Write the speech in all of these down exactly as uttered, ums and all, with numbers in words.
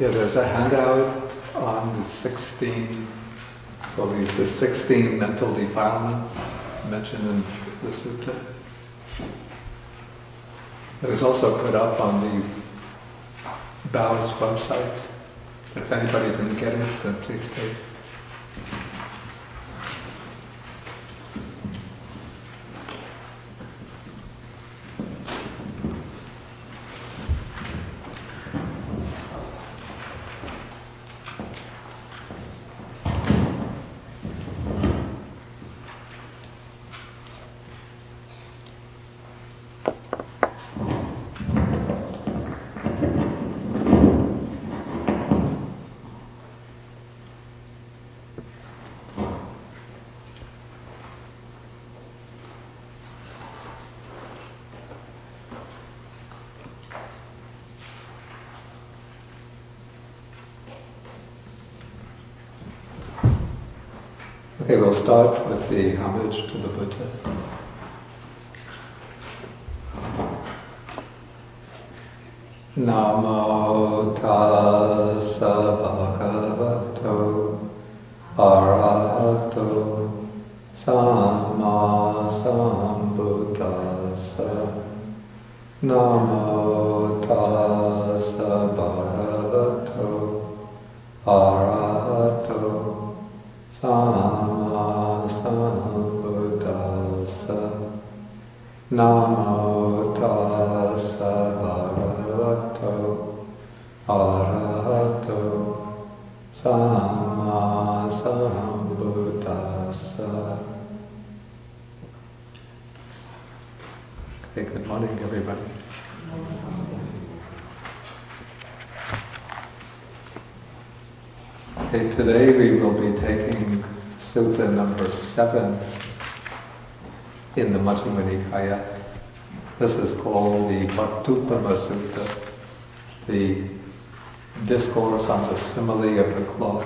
Yeah, there's a handout on the sixteen, well, these the sixteen mental defilements mentioned in the sutta. It was also put up on the Bao's website. If anybody didn't get it, then please stay. Okay, we'll start with the homage to the Buddha. Namo tassa bhagavato arahato samma sambuddhassa. Namo tassa bhagavato arahato samma sambuddhassa. Namo tassa bhagavato arahato samma sambuddhassa. Okay, good morning, everybody. Okay, today we will be taking Sutta number seven in the Majjhima Nikaya. This is called the Vattupada Sutta, the discourse on the simile of the cloth.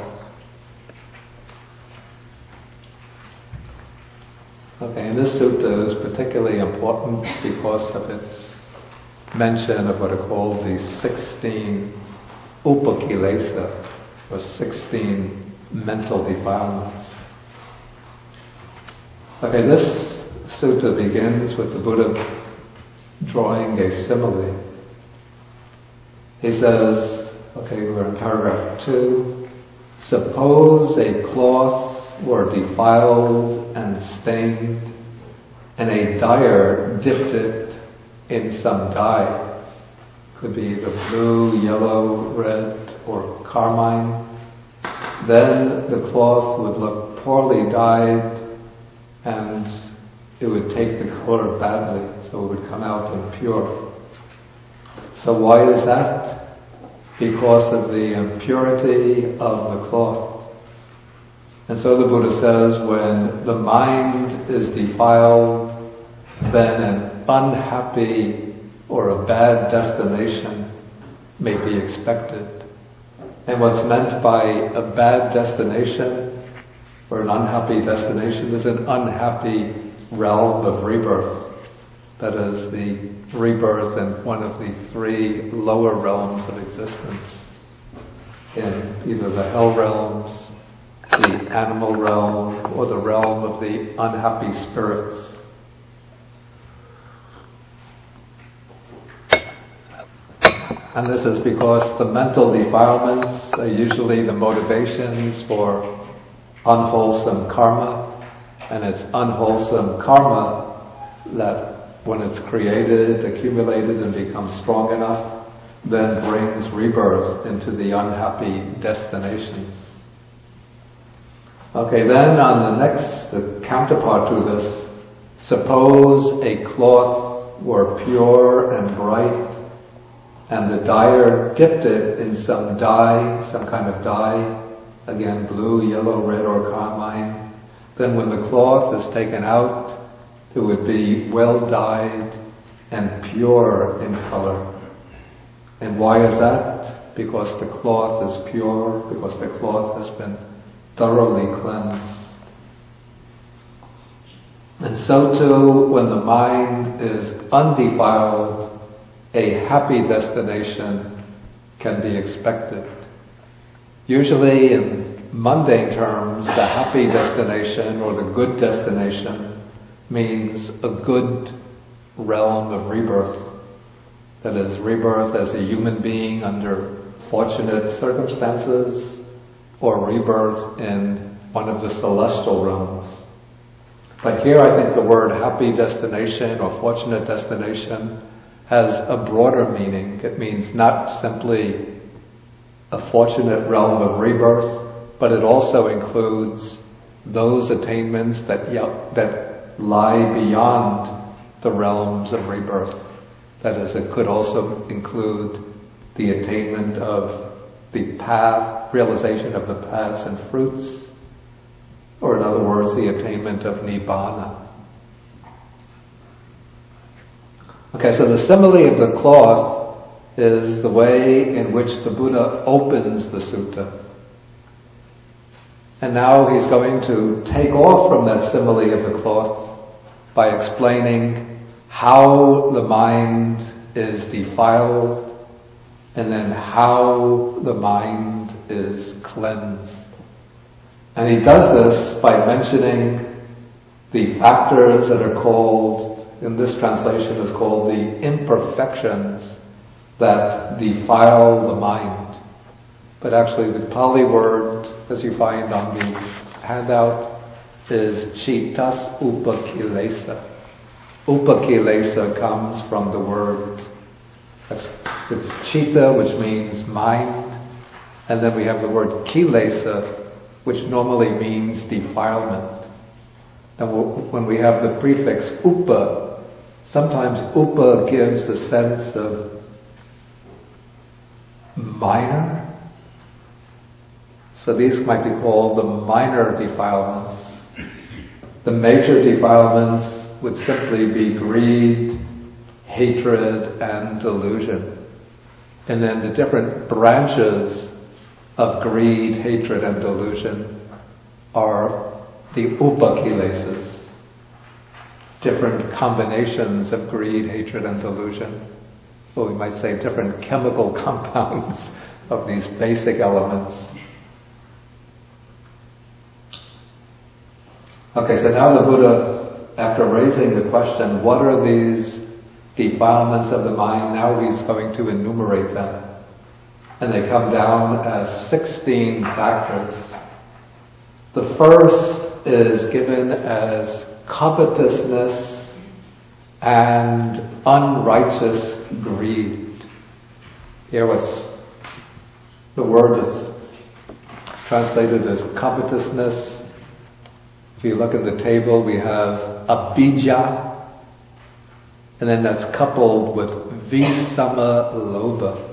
Okay, and this sutta is particularly important because of its mention of what are called the sixteen upakilesa, or sixteen mental defilements. Okay, this sutta begins with the Buddha drawing a simile. He says, okay, we're in paragraph two, suppose a cloth were defiled and stained, and a dyer dipped it in some dye. Could be either blue, yellow, red, or carmine. Then the cloth would look poorly dyed, and it would take the color badly, so it would come out impure. So why is that? Because of the impurity of the cloth. And so the Buddha says, when the mind is defiled, then an unhappy or a bad destination may be expected. And what's meant by a bad destination or an unhappy destination is an unhappy realm of rebirth. That is the rebirth in one of the three lower realms of existence, in either the hell realms, the animal realm, or the realm of the unhappy spirits. And this is because the mental defilements are usually the motivations for unwholesome karma, and it's unwholesome karma that when it's created, accumulated, and becomes strong enough, then brings rebirth into the unhappy destinations. Okay, then on the next, the counterpart to this, suppose a cloth were pure and bright, and the dyer dipped it in some dye, some kind of dye, again blue, yellow, red, or carmine. Then when the cloth is taken out, it would be well dyed and pure in color. And why is that? Because the cloth is pure, because the cloth has been thoroughly cleansed. And so too, when the mind is undefiled, a happy destination can be expected. Usually in mundane terms, the happy destination or the good destination means a good realm of rebirth. That is, rebirth as a human being under fortunate circumstances, or rebirth in one of the celestial realms. But here I think the word happy destination or fortunate destination has a broader meaning. It means not simply a fortunate realm of rebirth, but it also includes those attainments that that lie beyond the realms of rebirth. That is, it could also include the attainment of the path, realization of the paths and fruits, or in other words, the attainment of Nibbana. Okay, so the simile of the cloth is the way in which the Buddha opens the sutta. And now he's going to take off from that simile of the cloth by explaining how the mind is defiled and then how the mind is cleansed. And he does this by mentioning the factors that are called, in this translation is called the imperfections that defile the mind. But actually the Pali word, as you find on the handout, is chitas upakilesa. Upakilesa comes from the word, it's chitta, which means mind, and then we have the word kilesa, which normally means defilement. And when we have the prefix upa, sometimes upa gives a sense of minor. So these might be called the minor defilements. The major defilements would simply be greed, hatred, and delusion. And then the different branches of greed, hatred, and delusion are the upakilesas, different combinations of greed, hatred, and delusion. Well, we might say different chemical compounds of these basic elements. Okay, so now the Buddha, after raising the question, what are these defilements of the mind, now he's going to enumerate them. And they come down as sixteen factors. The first is given as covetousness and unrighteous greed. Here what's the word is translated as covetousness. If you look at the table, we have abhijja, and then that's coupled with visama lobha.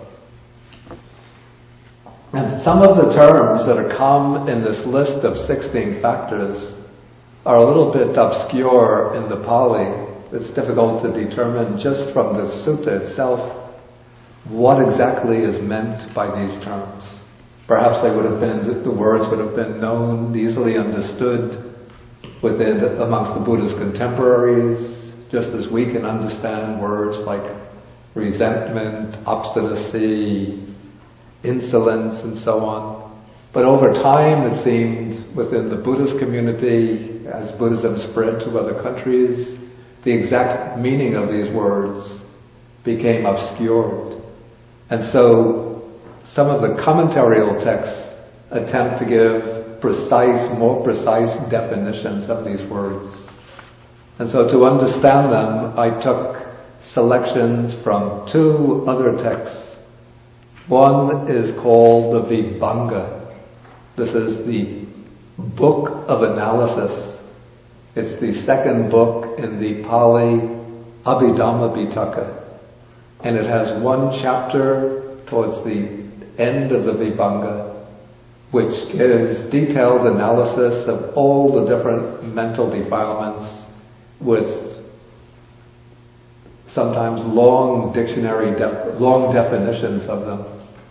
And some of the terms that are come in this list of sixteen factors are a little bit obscure in the Pali. It's difficult to determine just from the sutta itself what exactly is meant by these terms. Perhaps they would have been, the words would have been known, easily understood within, amongst the Buddha's contemporaries, just as we can understand words like resentment, obstinacy, insolence, and so on. But over time, it seemed within the Buddhist community, as Buddhism spread to other countries, the exact meaning of these words became obscured. And so some of the commentarial texts attempt to give precise, more precise definitions of these words. And so to understand them, I took selections from two other texts. One is called the Vibhanga. This is the book of analysis. It's the second book in the Pali Abhidhamma Pitaka. And it has one chapter towards the end of the Vibhanga, which gives detailed analysis of all the different mental defilements with sometimes long dictionary, def- long definitions of them.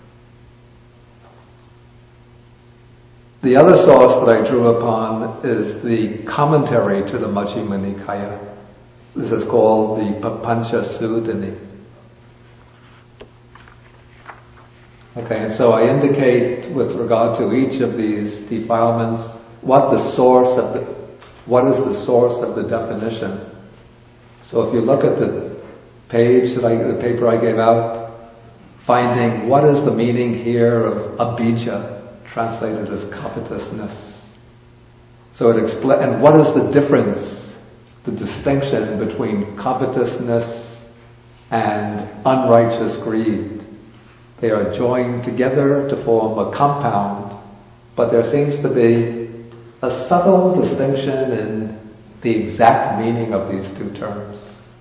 The other source that I drew upon is the commentary to the Majjhima Nikaya. This is called the Papancha Sudani. Okay, and so I indicate with regard to each of these defilements what the source of the, what is the source of the definition. So if you look at the page that I, the paper I gave out, finding what is the meaning here of abhijja, translated as covetousness. So it expl- and what is the difference, the distinction between covetousness and unrighteous greed? They are joined together to form a compound, but there seems to be a subtle distinction in the exact meaning of these two terms.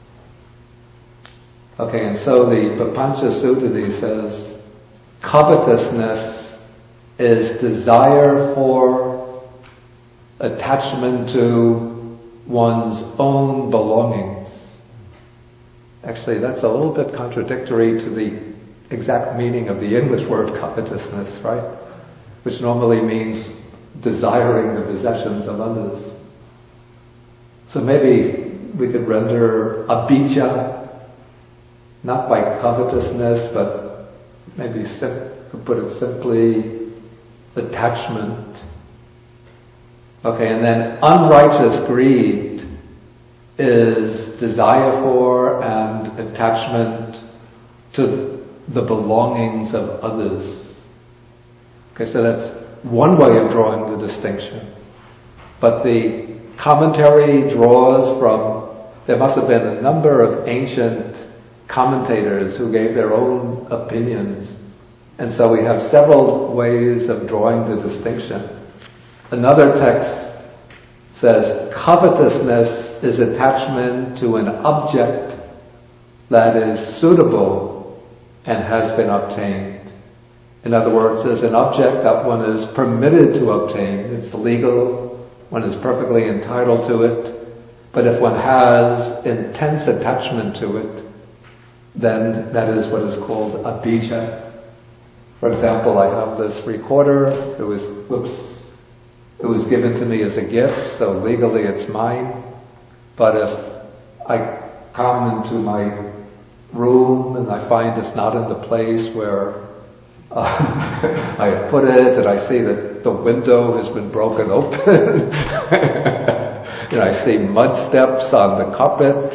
Okay, and so the Papancha Sutta says, covetousness is desire for attachment to one's own belongings. Actually, that's a little bit contradictory to the exact meaning of the English word covetousness, right? Which normally means desiring the possessions of others. So maybe we could render abhijja not by covetousness, but maybe sim- put it simply, attachment. Okay, and then unrighteous greed is desire for and attachment to the belongings of others. Okay, so that's one way of drawing the distinction. But the commentary draws from, there must have been a number of ancient commentators who gave their own opinions. And so we have several ways of drawing the distinction. Another text says, covetousness is attachment to an object that is suitable and has been obtained. In other words, there's an object that one is permitted to obtain. It's legal. One is perfectly entitled to it. But if one has intense attachment to it, then that is what is called abhijja. For example, I have this recorder. It was, whoops, it was given to me as a gift, so legally it's mine. But if I come into my room and I find it's not in the place where uh, I put it, and I see that the window has been broken open, and I see mud steps on the carpet,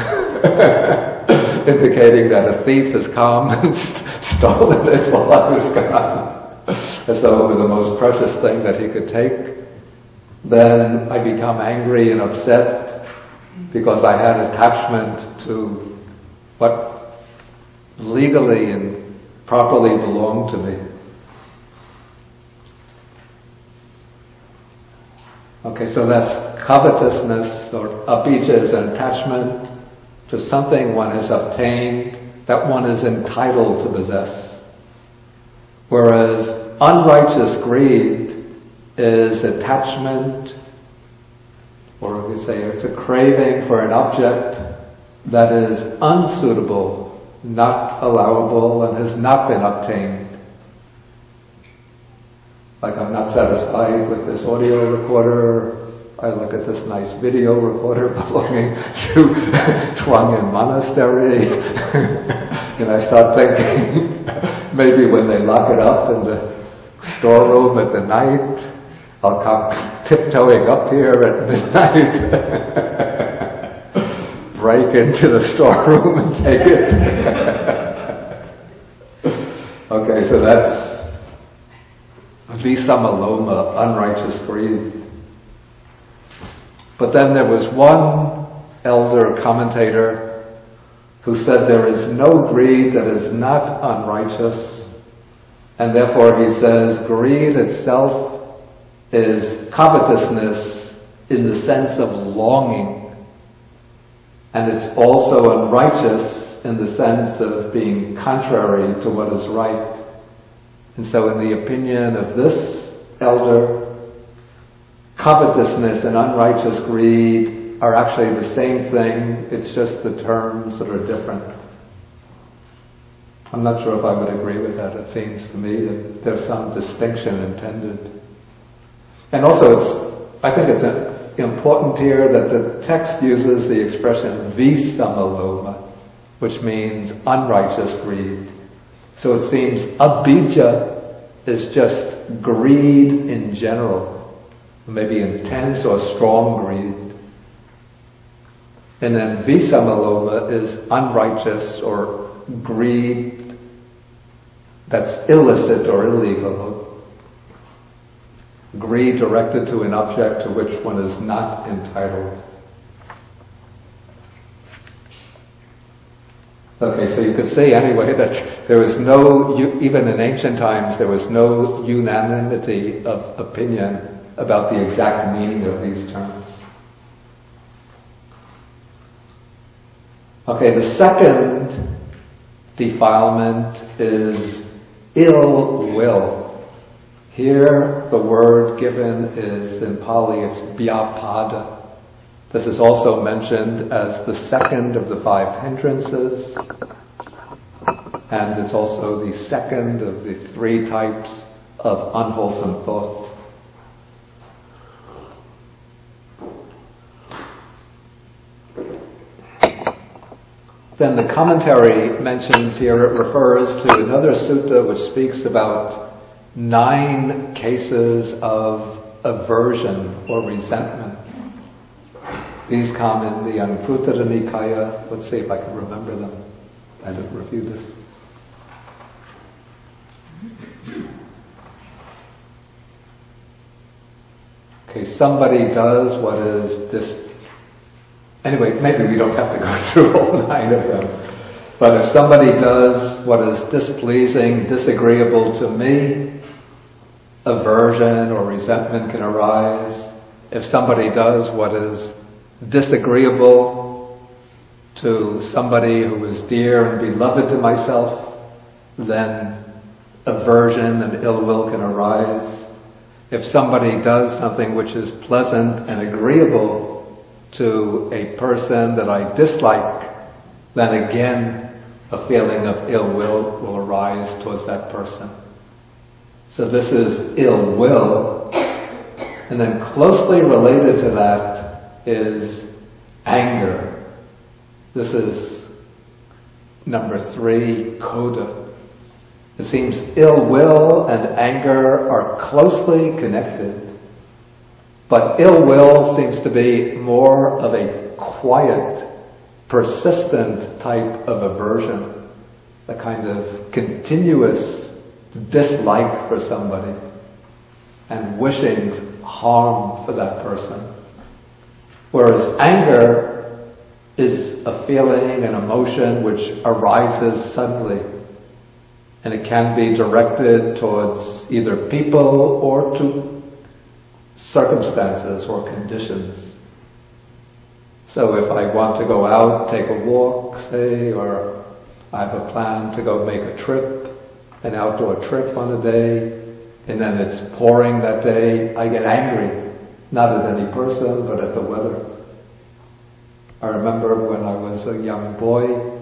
indicating that a thief has come and st- stolen it while I was gone, as though it were the most precious thing that he could take. Then I become angry and upset because I had attachment to what legally and properly belonged to me. Okay, so that's covetousness, or abhijja is an attachment to something one has obtained that one is entitled to possess. Whereas unrighteous greed is attachment, or we say it's a craving for an object that is unsuitable, not allowable, and has not been obtained. Like, I'm not satisfied with this audio recorder, I look at this nice video recorder belonging to Chuangyan Monastery, and I start thinking, maybe when they lock it up in the storeroom at the night, I'll come tiptoeing up here at midnight, break into the storeroom and take it. Okay, so that's visamaloma, unrighteous greed. But then there was one elder commentator who said there is no greed that is not unrighteous, and therefore he says greed itself is covetousness in the sense of longing. And it's also unrighteous in the sense of being contrary to what is right. And so in the opinion of this elder, covetousness and unrighteous greed are actually the same thing, it's just the terms that are different. I'm not sure if I would agree with that. It seems to me that there's some distinction intended. And also it's, I think it's important here that the text uses the expression visamaloma, which means unrighteous greed. So it seems abhijja is just greed in general, maybe intense or strong greed. And then visamaloma is unrighteous or greed that's illicit or illegal. Greed directed to an object to which one is not entitled. Okay, so you could say anyway that there was no, even in ancient times, there was no unanimity of opinion about the exact meaning of these terms. Okay, the second defilement is ill will. Here, the word given is, in Pali, it's vyapada. This is also mentioned as the second of the five hindrances, and it's also the second of the three types of unwholesome thought. Then the commentary mentions here, it refers to another sutta which speaks about nine cases of aversion or resentment. These come in the Anguttara Nikaya. Let's see if I can remember them. I didn't review this. Okay, somebody does what is this. Anyway, maybe we don't have to go through all nine of them. But if somebody does what is displeasing, disagreeable to me, aversion or resentment can arise. If somebody does what is disagreeable to somebody who is dear and beloved to myself, then aversion and ill will can arise. If somebody does something which is pleasant and agreeable to a person that I dislike, then again a feeling of ill will will arise towards that person. So this is ill will. And then closely related to that is anger. This is number three, krodha. It seems ill will and anger are closely connected, but ill will seems to be more of a quiet, persistent type of aversion, a kind of continuous dislike for somebody and wishing harm for that person. Whereas anger is a feeling, an emotion which arises suddenly, and it can be directed towards either people or to circumstances or conditions. So if I want to go out, take a walk, say, or I have a plan to go make a trip, an outdoor trip on a day, and then it's pouring that day, I get angry. Not at any person, but at the weather. I remember when I was a young boy,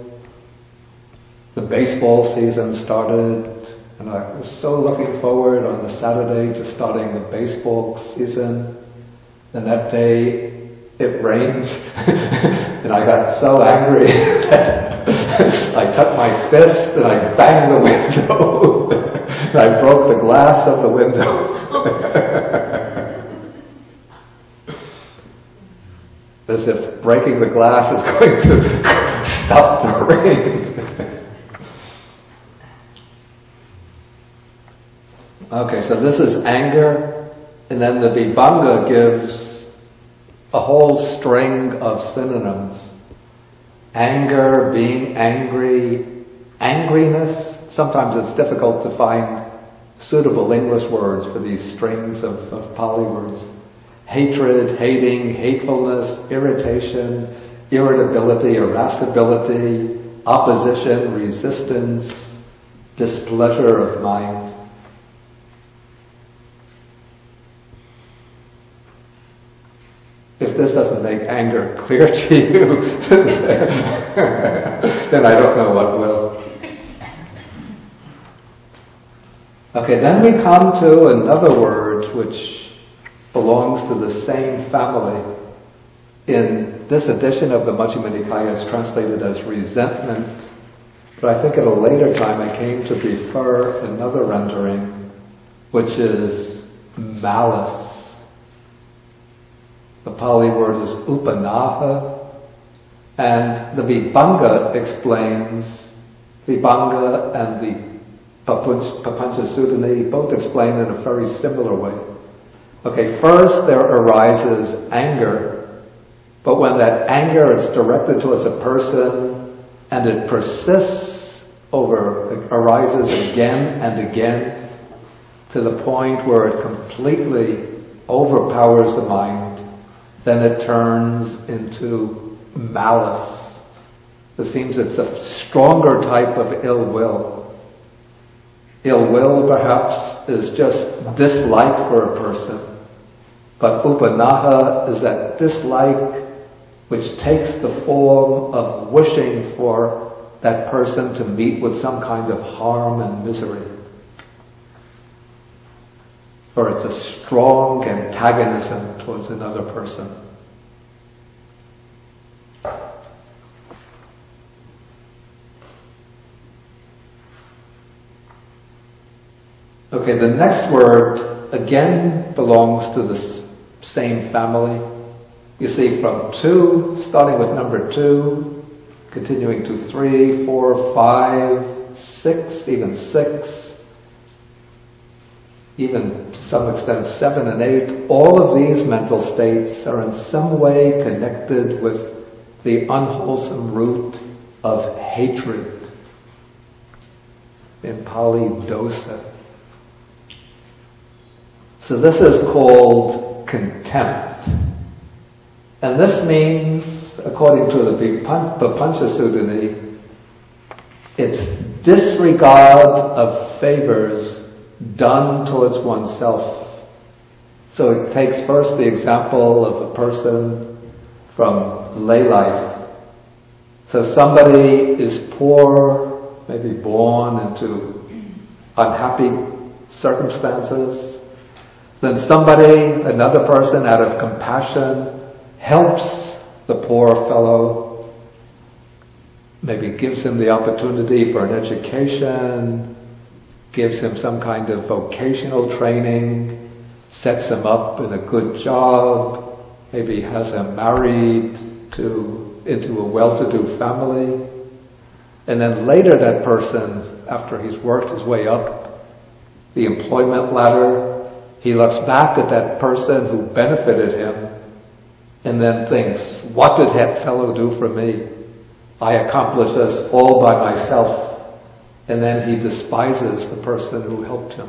the baseball season started, and I was so looking forward on the Saturday to starting the baseball season. And that day, it rained, and I got so angry that I took my fist and I banged the window, and I broke the glass of the window. As if breaking the glass is going to stop the rain. Okay, so this is anger, and then the Vibhanga gives a whole string of synonyms. Anger, being angry, angriness. Sometimes it's difficult to find suitable English words for these strings of, of Pali words. Hatred, hating, hatefulness, irritation, irritability, irascibility, opposition, resistance, displeasure of mind. If this doesn't make anger clear to you, then I don't know what will. Okay, then we come to another word which belongs to the same family. In this edition of the Majjhima Nikaya, it's translated as resentment. But I think at a later time I came to prefer another rendering, which is malice. The Pali word is upanaha, and the Vibhanga explains, Vibhanga and the Papancha Sudani both explain in a very similar way. Okay, first there arises anger, but when that anger is directed towards a person and it persists over, it arises again and again to the point where it completely overpowers the mind, then it turns into malice. It seems it's a stronger type of ill will. Ill will, perhaps, is just dislike for a person. But upanaha is that dislike which takes the form of wishing for that person to meet with some kind of harm and misery. Or it's a strong antagonism towards another person. Okay, the next word again belongs to the same family. You see, from two, starting with number two, continuing to three, four, five, six, even six, even to some extent seven and eight, all of these mental states are in some way connected with the unwholesome root of hatred. In Pali, dosa. So this is called contempt. And this means, according to the Papancha Sudani, it's disregard of favors done towards oneself. So it takes first the example of a person from lay life. So somebody is poor, maybe born into unhappy circumstances. Then somebody, another person, out of compassion, helps the poor fellow, maybe gives him the opportunity for an education, gives him some kind of vocational training, sets him up in a good job, maybe has him married to into a well-to-do family. And then later that person, after he's worked his way up the employment ladder, he looks back at that person who benefited him and then thinks, what did that fellow do for me? I accomplished this all by myself. And then he despises the person who helped him.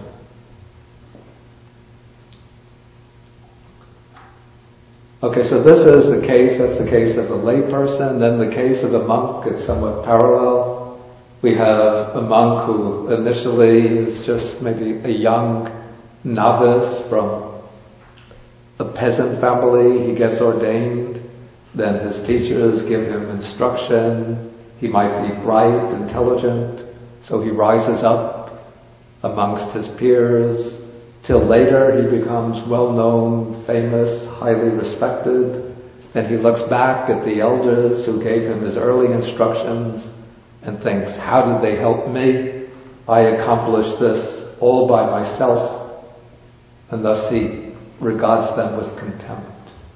Okay, so this is the case, that's the case of a lay person. Then the case of a monk, it's somewhat parallel. We have a monk who initially is just maybe a young novice from a peasant family. He gets ordained, then his teachers give him instruction. He might be bright, intelligent, so he rises up amongst his peers, till later he becomes well-known, famous, highly respected. Then he looks back at the elders who gave him his early instructions and thinks, how did they help me? I accomplished this all by myself. And thus he regards them with contempt.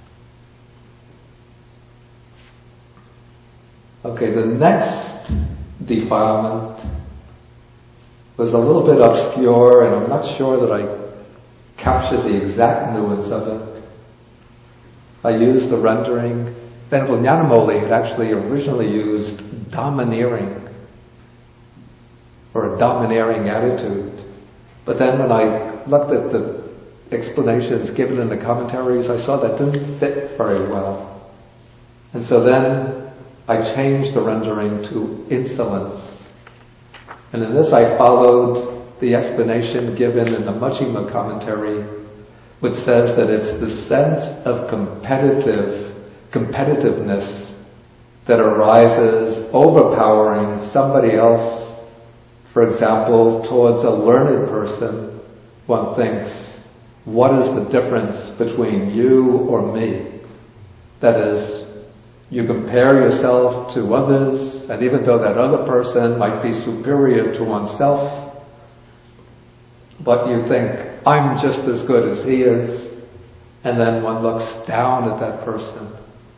Okay, the next defilement was a little bit obscure, and I'm not sure that I captured the exact nuance of it. I used the rendering. Venerable Nyanamoli had actually originally used domineering, or a domineering attitude. But then when I looked at the explanations given in the commentaries, I saw that didn't fit very well. And so then I changed the rendering to insolence. And in this I followed the explanation given in the Majjhima commentary, which says that it's the sense of competitive competitiveness that arises overpowering somebody else. For example, towards a learned person, one thinks, what is the difference between you or me? That is, You compare yourself to others, and even though that other person might be superior to oneself, but you think, I'm just as good as he is, and then one looks down at that person,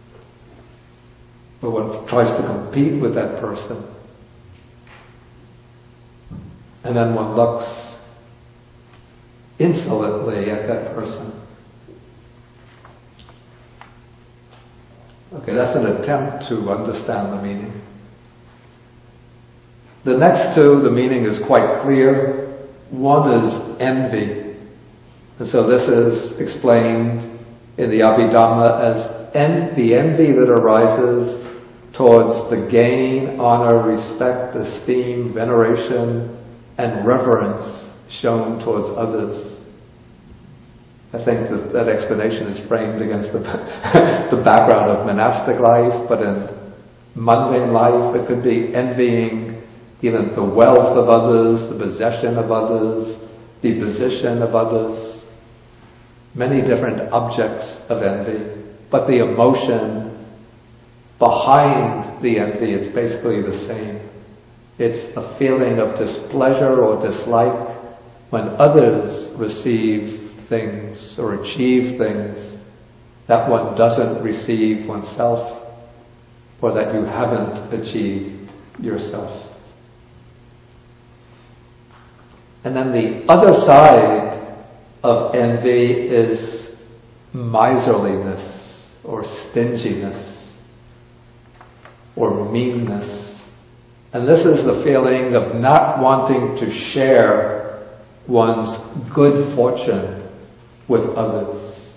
or one tries to compete with that person, and then one looks insolently at that person. Okay, that's an attempt to understand the meaning. The next two, the meaning is quite clear. One is envy. And so this is explained in the Abhidhamma as en- the envy that arises towards the gain, honor, respect, esteem, veneration, and reverence shown towards others. I think that that explanation is framed against the, the background of monastic life, but in mundane life it could be envying even the wealth of others, the possession of others, the position of others, many different objects of envy. But the emotion behind the envy is basically the same. It's a feeling of displeasure or dislike when others receive things or achieve things that one doesn't receive oneself, or that you haven't achieved yourself. And then the other side of envy is miserliness or stinginess or meanness. And this is the feeling of not wanting to share one's good fortune with others.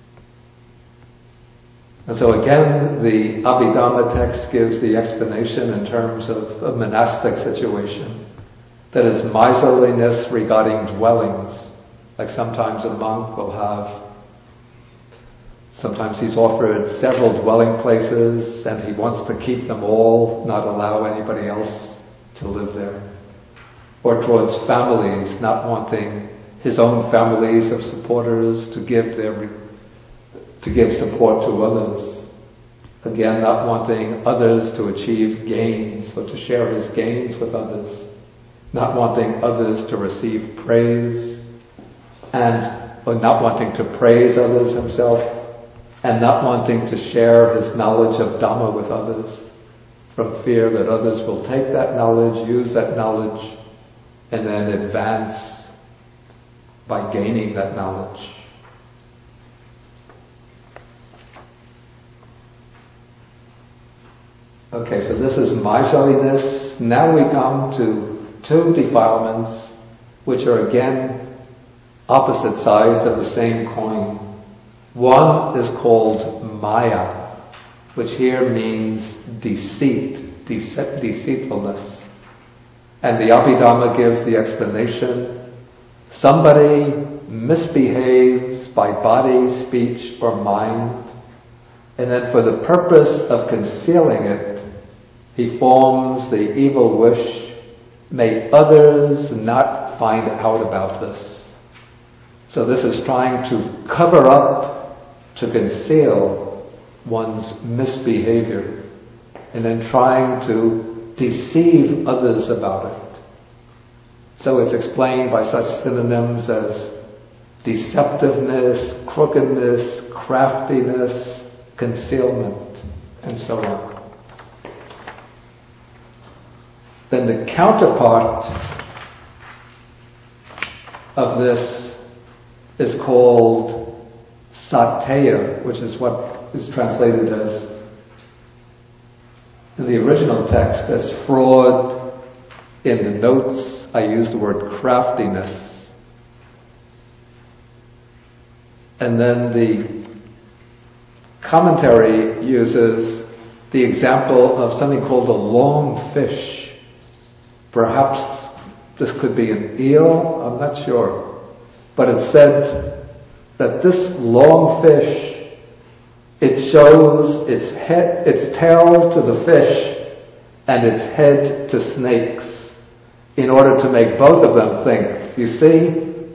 And so again, the Abhidhamma text gives the explanation in terms of a monastic situation. That is miserliness regarding dwellings. Like sometimes a monk will have, sometimes he's offered several dwelling places and he wants to keep them all, not allow anybody else to live there. Or towards families, not wanting his own families of supporters to give their, to give support to others. Again, not wanting others to achieve gains or to share his gains with others. Not wanting others to receive praise, and or not wanting to praise others himself, and not wanting to share his knowledge of Dhamma with others, from fear that others will take that knowledge, use that knowledge, and then advance by gaining that knowledge. Okay, so this is miserliness. Now we come to two defilements, which are again opposite sides of the same coin. One is called Maya, which here means deceit, dece- deceitfulness. And the Abhidhamma gives the explanation. Somebody misbehaves by body, speech, or mind, and then for the purpose of concealing it, he forms the evil wish, may others not find out about this. So this is trying to cover up, to conceal one's misbehavior, and then trying to deceive others about it. So it's explained by such synonyms as deceptiveness, crookedness, craftiness, concealment, and so on. Then the counterpart of this is called sateya, which is what is translated as, in the original text, as fraud. In the notes, I use the word craftiness. And then the commentary uses the example of something called a long fish. Perhaps this could be an eel, I'm not sure. But it said that this long fish, it shows its head, its tail to the fish and its head to snakes, in order to make both of them think, you see,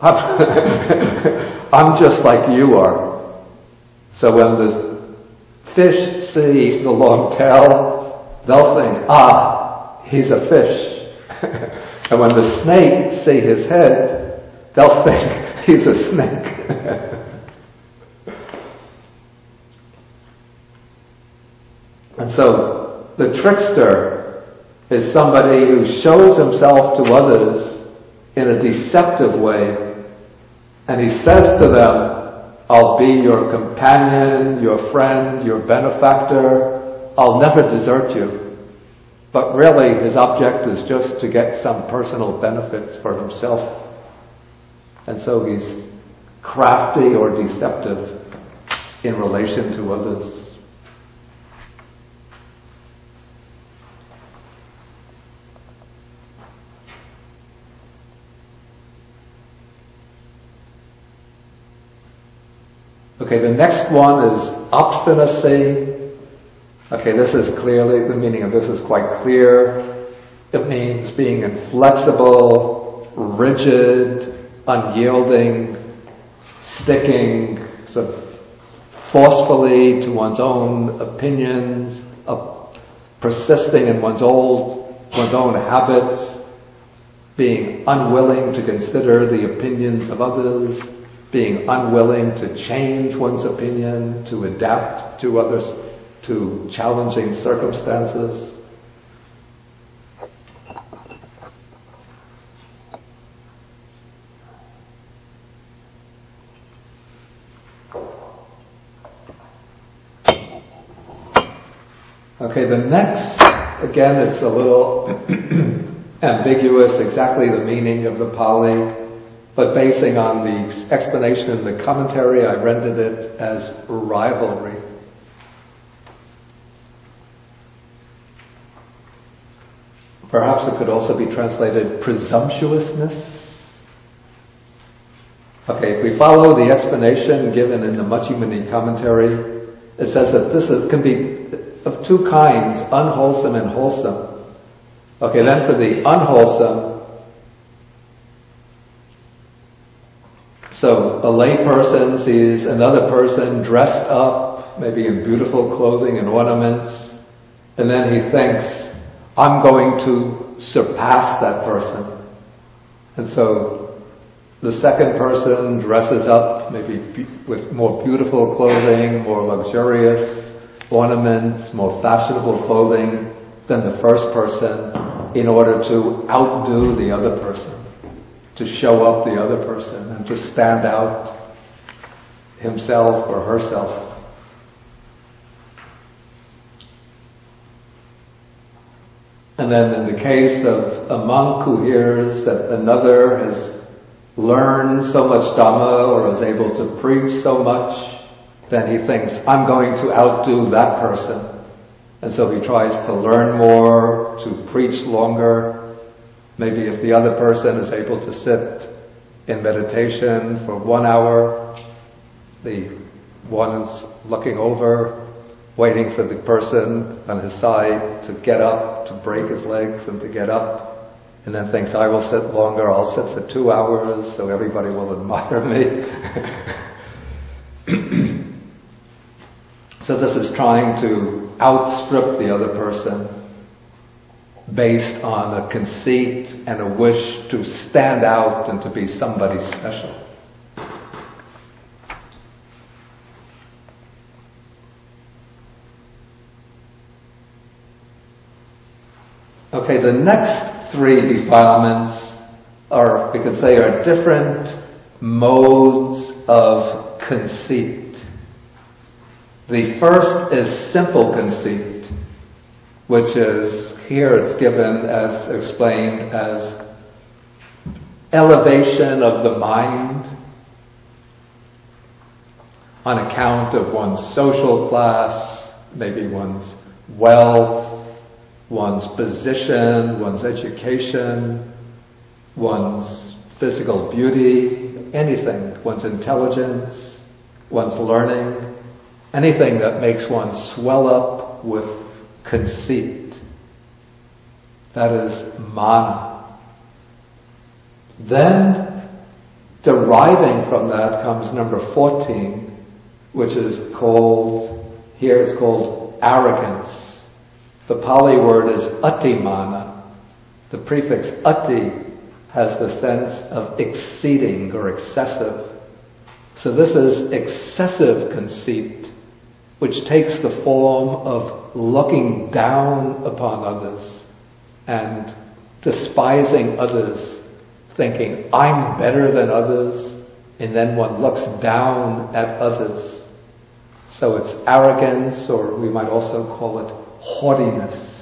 I'm, I'm just like you are. So when the fish see the long tail, they'll think, ah, he's a fish. And when the snake see his head, they'll think he's a snake. And so the trickster is somebody who shows himself to others in a deceptive way, and he says to them, I'll be your companion, your friend, your benefactor, I'll never desert you. But really his object is just to get some personal benefits for himself. And so he's crafty or deceptive in relation to others. Okay, the next one is obstinacy. Okay, this is clearly, the meaning of this is quite clear. It means being inflexible, rigid, unyielding, sticking sort of forcefully to one's own opinions, uh, persisting in one's old, one's own habits, being unwilling to consider the opinions of others, being unwilling to change one's opinion, to adapt to others, to challenging circumstances. Okay, the next, again, it's a little ambiguous, exactly the meaning of the Pali. But basing on the explanation in the commentary, I rendered it as rivalry. Perhaps it could also be translated presumptuousness. Okay, if we follow the explanation given in the Majjhima Nikaya commentary, it says that this is, can be of two kinds, unwholesome and wholesome. Okay, then for the unwholesome, so a lay person sees another person dressed up, maybe in beautiful clothing and ornaments, and then he thinks, I'm going to surpass that person. And so the second person dresses up, maybe be- with more beautiful clothing, more luxurious ornaments, more fashionable clothing than the first person, in order to outdo the other person, to show up the other person and to stand out himself or herself. And then in the case of a monk who hears that another has learned so much Dhamma or is able to preach so much, then he thinks, I'm going to outdo that person. And so he tries to learn more, to preach longer. Maybe if the other person is able to sit in meditation for one hour, the one is looking over, waiting for the person on his side to get up, to break his legs and to get up, and then thinks, I will sit longer, I'll sit for two hours so everybody will admire me. So this is trying to outstrip the other person based on a conceit and a wish to stand out and to be somebody special. Okay, the next three defilements are, we could say, are different modes of conceit. The first is simple conceit, which is, here it's given as, explained as elevation of the mind on account of one's social class, maybe one's wealth, one's position, one's education, one's physical beauty, anything, one's intelligence, one's learning, anything that makes one swell up with conceit. That is mana. Then, deriving from that comes number fourteen, which is called Here it's called arrogance. The Pali word is atimana. The prefix ati has the sense of exceeding or excessive. So this is excessive conceit, which takes the form of looking down upon others and despising others, thinking, I'm better than others, and then one looks down at others. So it's arrogance, or we might also call it haughtiness.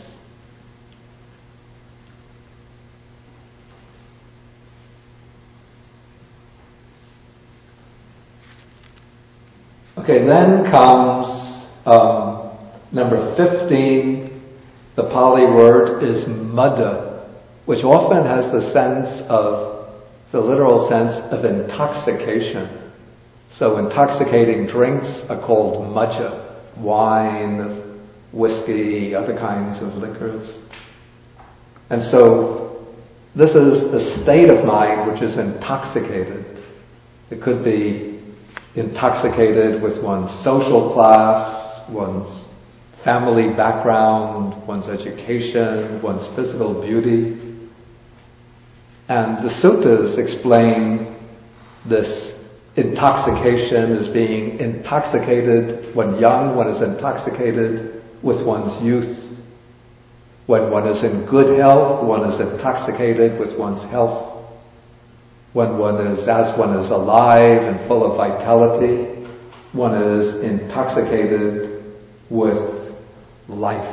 Okay, then comes um, number fifteen. The Pali word is mada, which often has the sense of, the literal sense of intoxication. So intoxicating drinks are called majja, wine, whiskey, other kinds of liquors. And so this is the state of mind which is intoxicated. It could be intoxicated with one's social class, one's family background, one's education, one's physical beauty. And the suttas explain this intoxication as being intoxicated when young, one is intoxicated with one's youth. When one is in good health, one is intoxicated with one's health. When one is, as one is alive and full of vitality, one is intoxicated with life.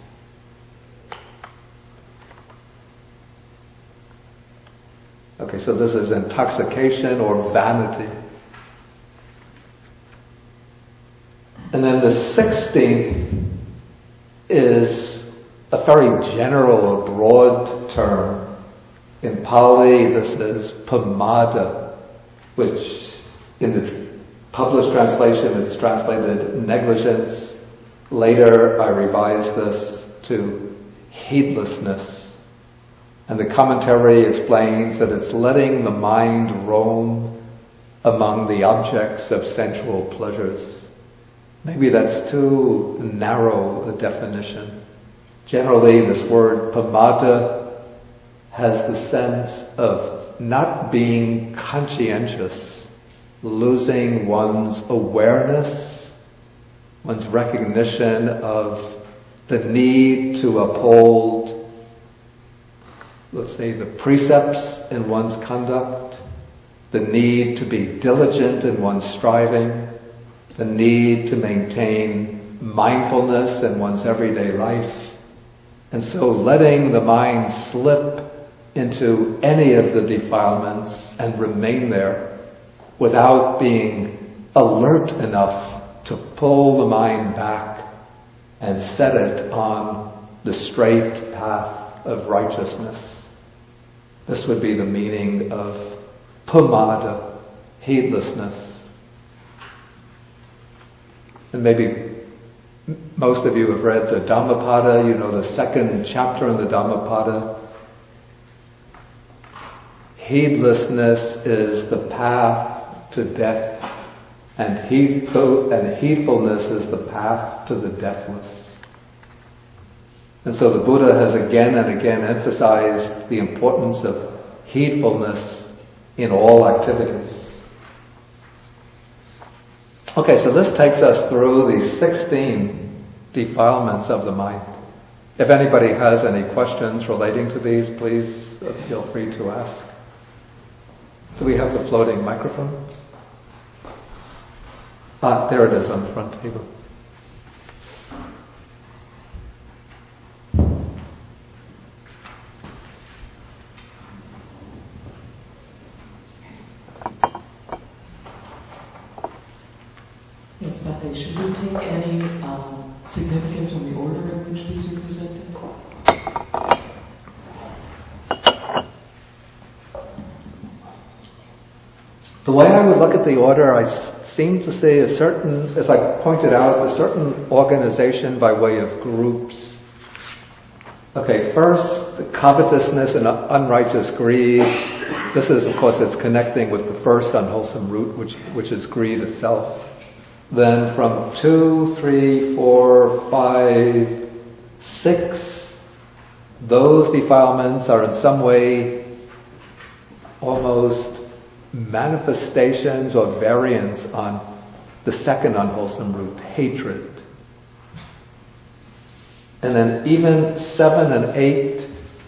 Okay, so this is intoxication or vanity. And then the sixteenth is a very general or broad term. In Pali, this is pamada, which in the published translation it's translated negligence. Later I revised this to heedlessness. And the commentary explains that it's letting the mind roam among the objects of sensual pleasures. Maybe that's too narrow a definition. Generally, this word pamada has the sense of not being conscientious, losing one's awareness, one's recognition of the need to uphold, let's say, the precepts in one's conduct, the need to be diligent in one's striving, the need to maintain mindfulness in one's everyday life. And so letting the mind slip into any of the defilements and remain there without being alert enough to pull the mind back and set it on the straight path of righteousness. This would be the meaning of pamada, heedlessness. And maybe most of you have read the Dhammapada, you know the second chapter in the Dhammapada. Heedlessness is the path to death, and heedful, and heedfulness is the path to the deathless. And so the Buddha has again and again emphasized the importance of heedfulness in all activities. Okay, so this takes us through the sixteen defilements of the mind. If anybody has any questions relating to these, please feel free to ask. Do we have the floating microphone? Ah, there it is on the front table. Yes, Bhante, should we take any um, significance from the order in which these are presented? The way I would look at the order, I seem to see a certain, as I pointed out, a certain organization by way of groups. Okay, first, the covetousness and unrighteous greed. This is, of course, it's connecting with the first unwholesome root, which which is greed itself. Then from two, three, four, five, six, those defilements are in some way almost manifestations or variants on the second unwholesome root, hatred. And then even seven and eight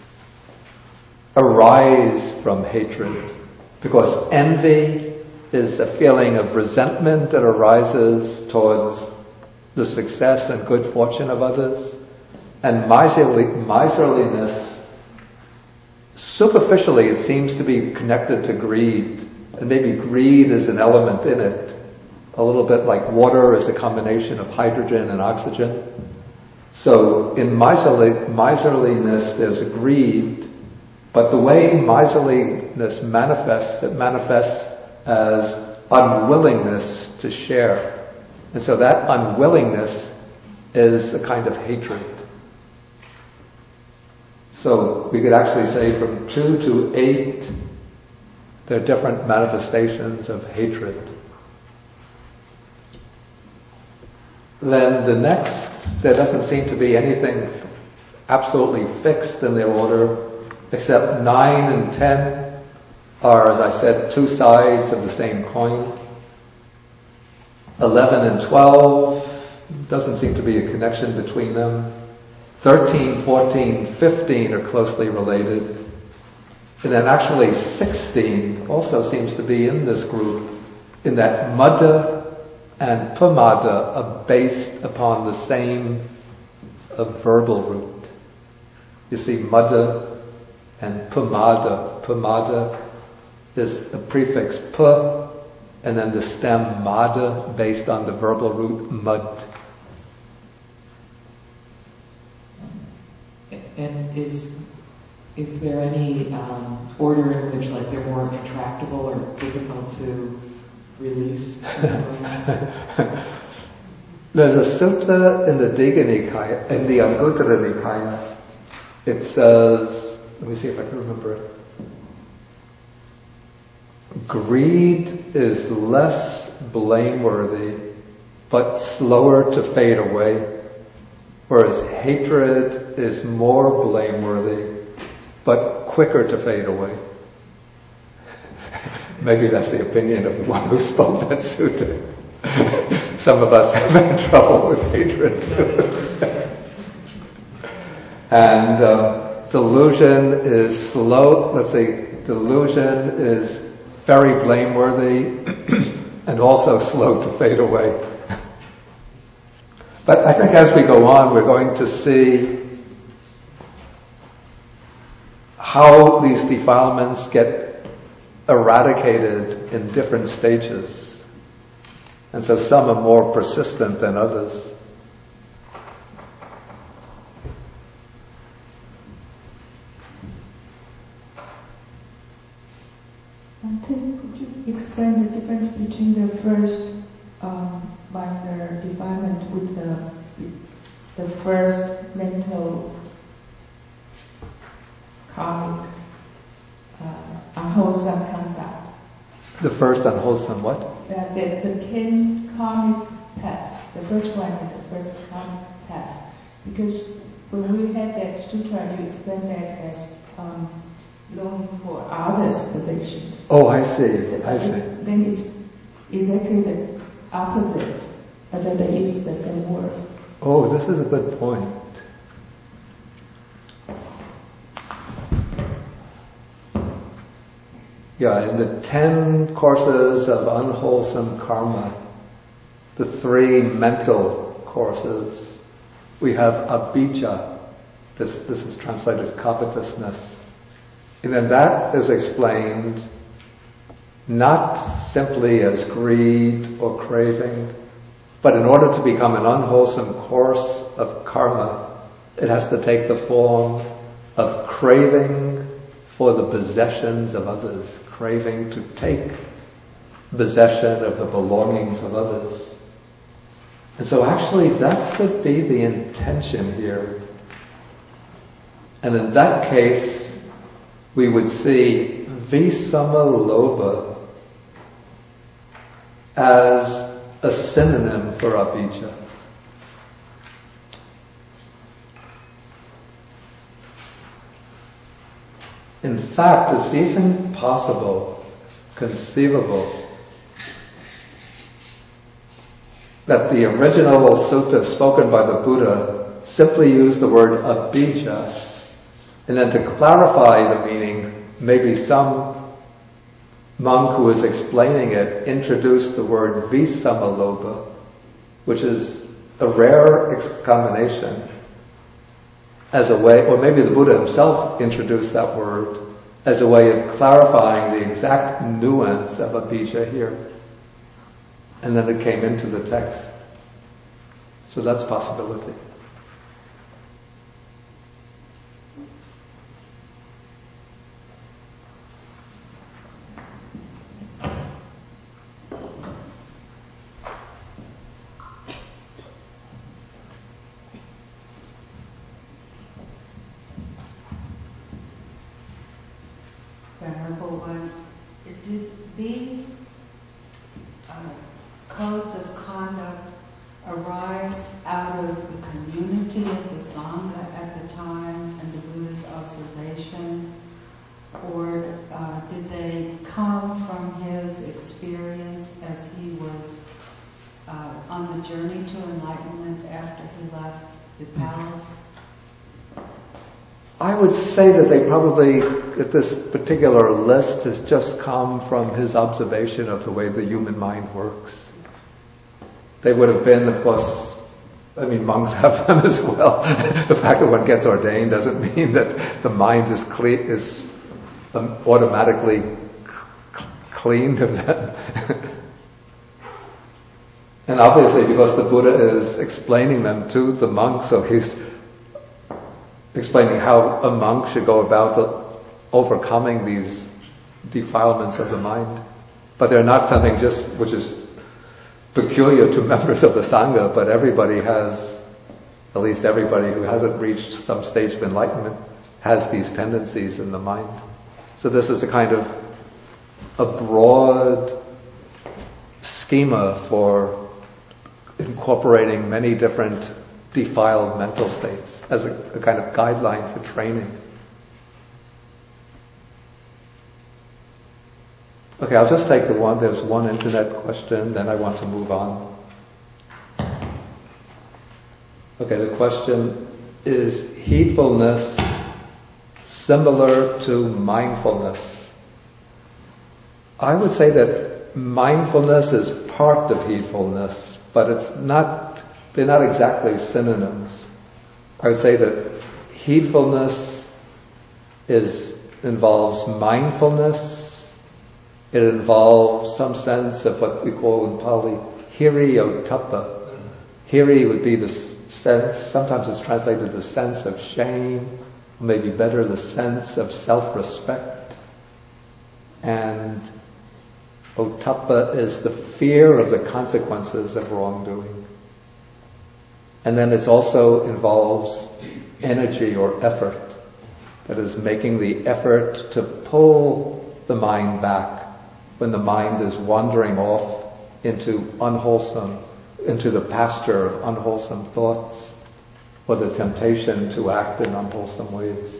arise from hatred, because envy is a feeling of resentment that arises towards the success and good fortune of others. And miserly, miserliness, superficially it seems to be connected to greed. And maybe greed is an element in it. A little bit like water is a combination of hydrogen and oxygen. So in miserly, miserliness there's greed, but the way miserliness manifests, it manifests as unwillingness to share. And so that unwillingness is a kind of hatred. So we could actually say from two to eight, there are different manifestations of hatred. Then the next, there doesn't seem to be anything absolutely fixed in their order, except nine and ten are, as I said, two sides of the same coin. Eleven and twelve, doesn't seem to be a connection between them. Thirteen, fourteen, fifteen are closely related. And then actually sixteen also seems to be in this group, in that Madha and Pamada are based upon the same uh, verbal root. You see, Madha and Pamada. Pamada is a prefix pa, and then the stem Mada based on the verbal root mud. And is is there any um, order in which, like, they're more intractable or difficult to release? There's a sutta in the Digha Nikaya, in the Anguttara Nikaya. It says, let me see if I can remember it. Greed is less blameworthy, but slower to fade away, whereas hatred is more blameworthy, but quicker to fade away. Maybe that's the opinion of the one who spoke that sutta. Some of us have had trouble with hatred. And uh, delusion is slow, let's say, delusion is very blameworthy and also slow to fade away. But I think as we go on, we're going to see how these defilements get eradicated in different stages. And so some are more persistent than others. Tim, could you explain the difference between the first um, minor defilement with the the first mental karmic uh, unwholesome conduct? The first unwholesome what? Uh, the, the ten karmic path, the first one and the first karmic path. Because when we had that sutra, you explained that as um, longing for others' possessions. Oh, I see. So I see. Then it's exactly the opposite, although they use the same word. Oh, this is a good point. Yeah, in the ten courses of unwholesome karma, the three mental courses, we have abhijja. This, this is translated covetousness. And then that is explained not simply as greed or craving, but in order to become an unwholesome course of karma, it has to take the form of craving for the possessions of others, craving to take possession of the belongings of others. And so actually that could be the intention here. And in that case, we would see Visama Lobha as a synonym for avijja. In fact, it's even possible, conceivable, that the original sutta spoken by the Buddha simply used the word avijja, and then to clarify the meaning, maybe some monk who was explaining it introduced the word visamalobha, which is a rare ex- combination, as a way, or maybe the Buddha himself introduced that word as a way of clarifying the exact nuance of avijja here. And then it came into the text. So that's a possibility. Venerable One, did these uh, codes of conduct arise out of the community of the Sangha at the time and the Buddha's observation, or uh, did they come from his experience as he was uh, on the journey to enlightenment after he left the palace? I would say that they probably, that this particular list has just come from his observation of the way the human mind works. They would have been, of course, I mean, monks have them as well. The fact that one gets ordained doesn't mean that the mind is cle- is um, automatically c- cleaned of them. And obviously, because the Buddha is explaining them to the monks, so he's explaining how a monk should go about overcoming these defilements of the mind. But they're not something just which is peculiar to members of the Sangha, but everybody has, at least everybody who hasn't reached some stage of enlightenment, has these tendencies in the mind. So this is a kind of a broad schema for incorporating many different defiled mental states as a, a kind of guideline for training. Okay, I'll just take the one, there's one internet question, then I want to move on. Okay, the question is, heedfulness similar to mindfulness? I would say that mindfulness is part of heedfulness, but it's not, they're not exactly synonyms. I would say that heedfulness is, involves mindfulness. It involves some sense of what we call in Pali, hiri-ottappa. Hiri would be the sense, sometimes it's translated the sense of shame, or maybe better, the sense of self-respect. And ottappa is the fear of the consequences of wrongdoing. And then it also involves energy or effort. That is, making the effort to pull the mind back when the mind is wandering off into unwholesome, into the pasture of unwholesome thoughts, or the temptation to act in unwholesome ways.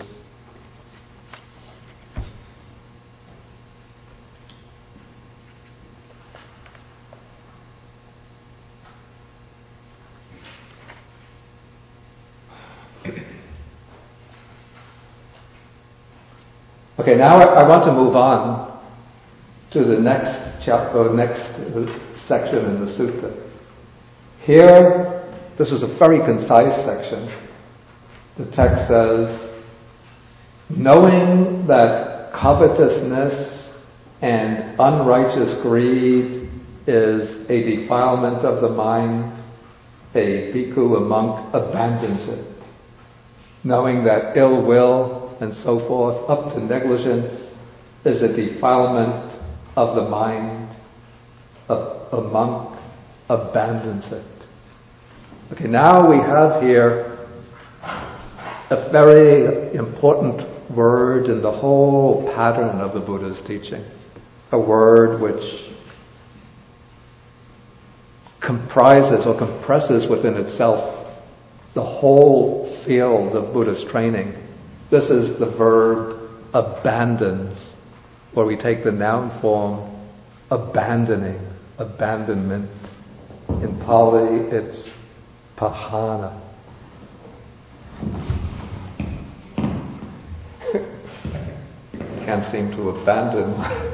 Okay, now I, I want to move on to the next chapter, next section in the sutta. Here, this is a very concise section. The text says, knowing that covetousness and unrighteous greed is a defilement of the mind, a bhikkhu, a monk, abandons it. Knowing that ill will and so forth, up to negligence, is a defilement of the mind, a, a monk abandons it. Okay, now we have here a very important word in the whole pattern of the Buddha's teaching. A word which comprises or compresses within itself the whole field of Buddhist training. This is the verb abandons, where we take the noun form abandoning, abandonment. In Pali, it's pahana. Can't seem to abandon.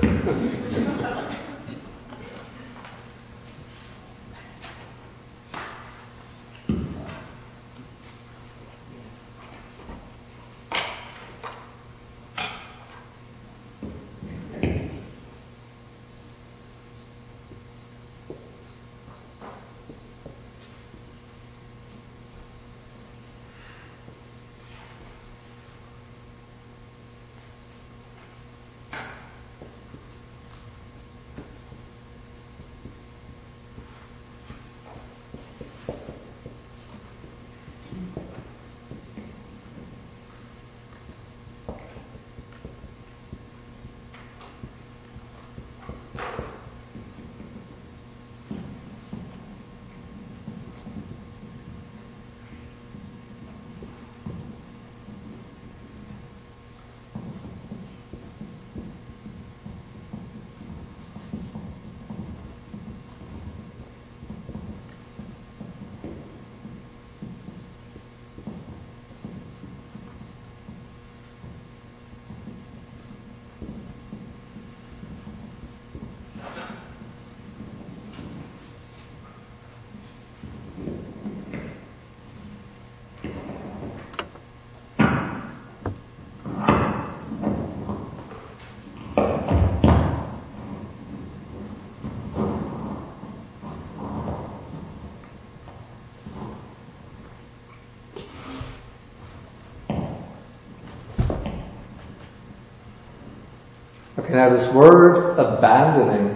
Okay, now this word abandoning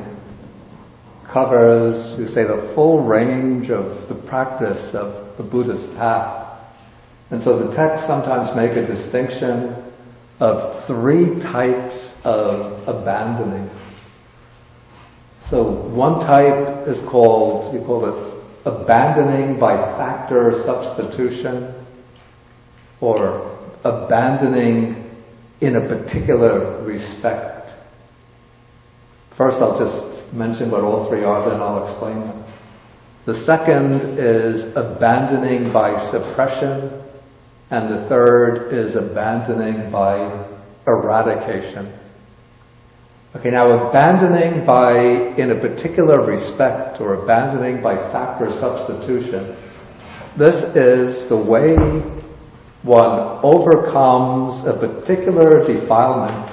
covers, you say, the full range of the practice of the Buddhist path. And so the texts sometimes make a distinction of three types of abandoning. So one type is called, we call it abandoning by factor substitution, or abandoning in a particular respect. First, I'll just mention what all three are, then I'll explain them. The second is abandoning by suppression, and the third is abandoning by eradication. Okay, now abandoning by, in a particular respect, or abandoning by factor substitution, this is the way one overcomes a particular defilement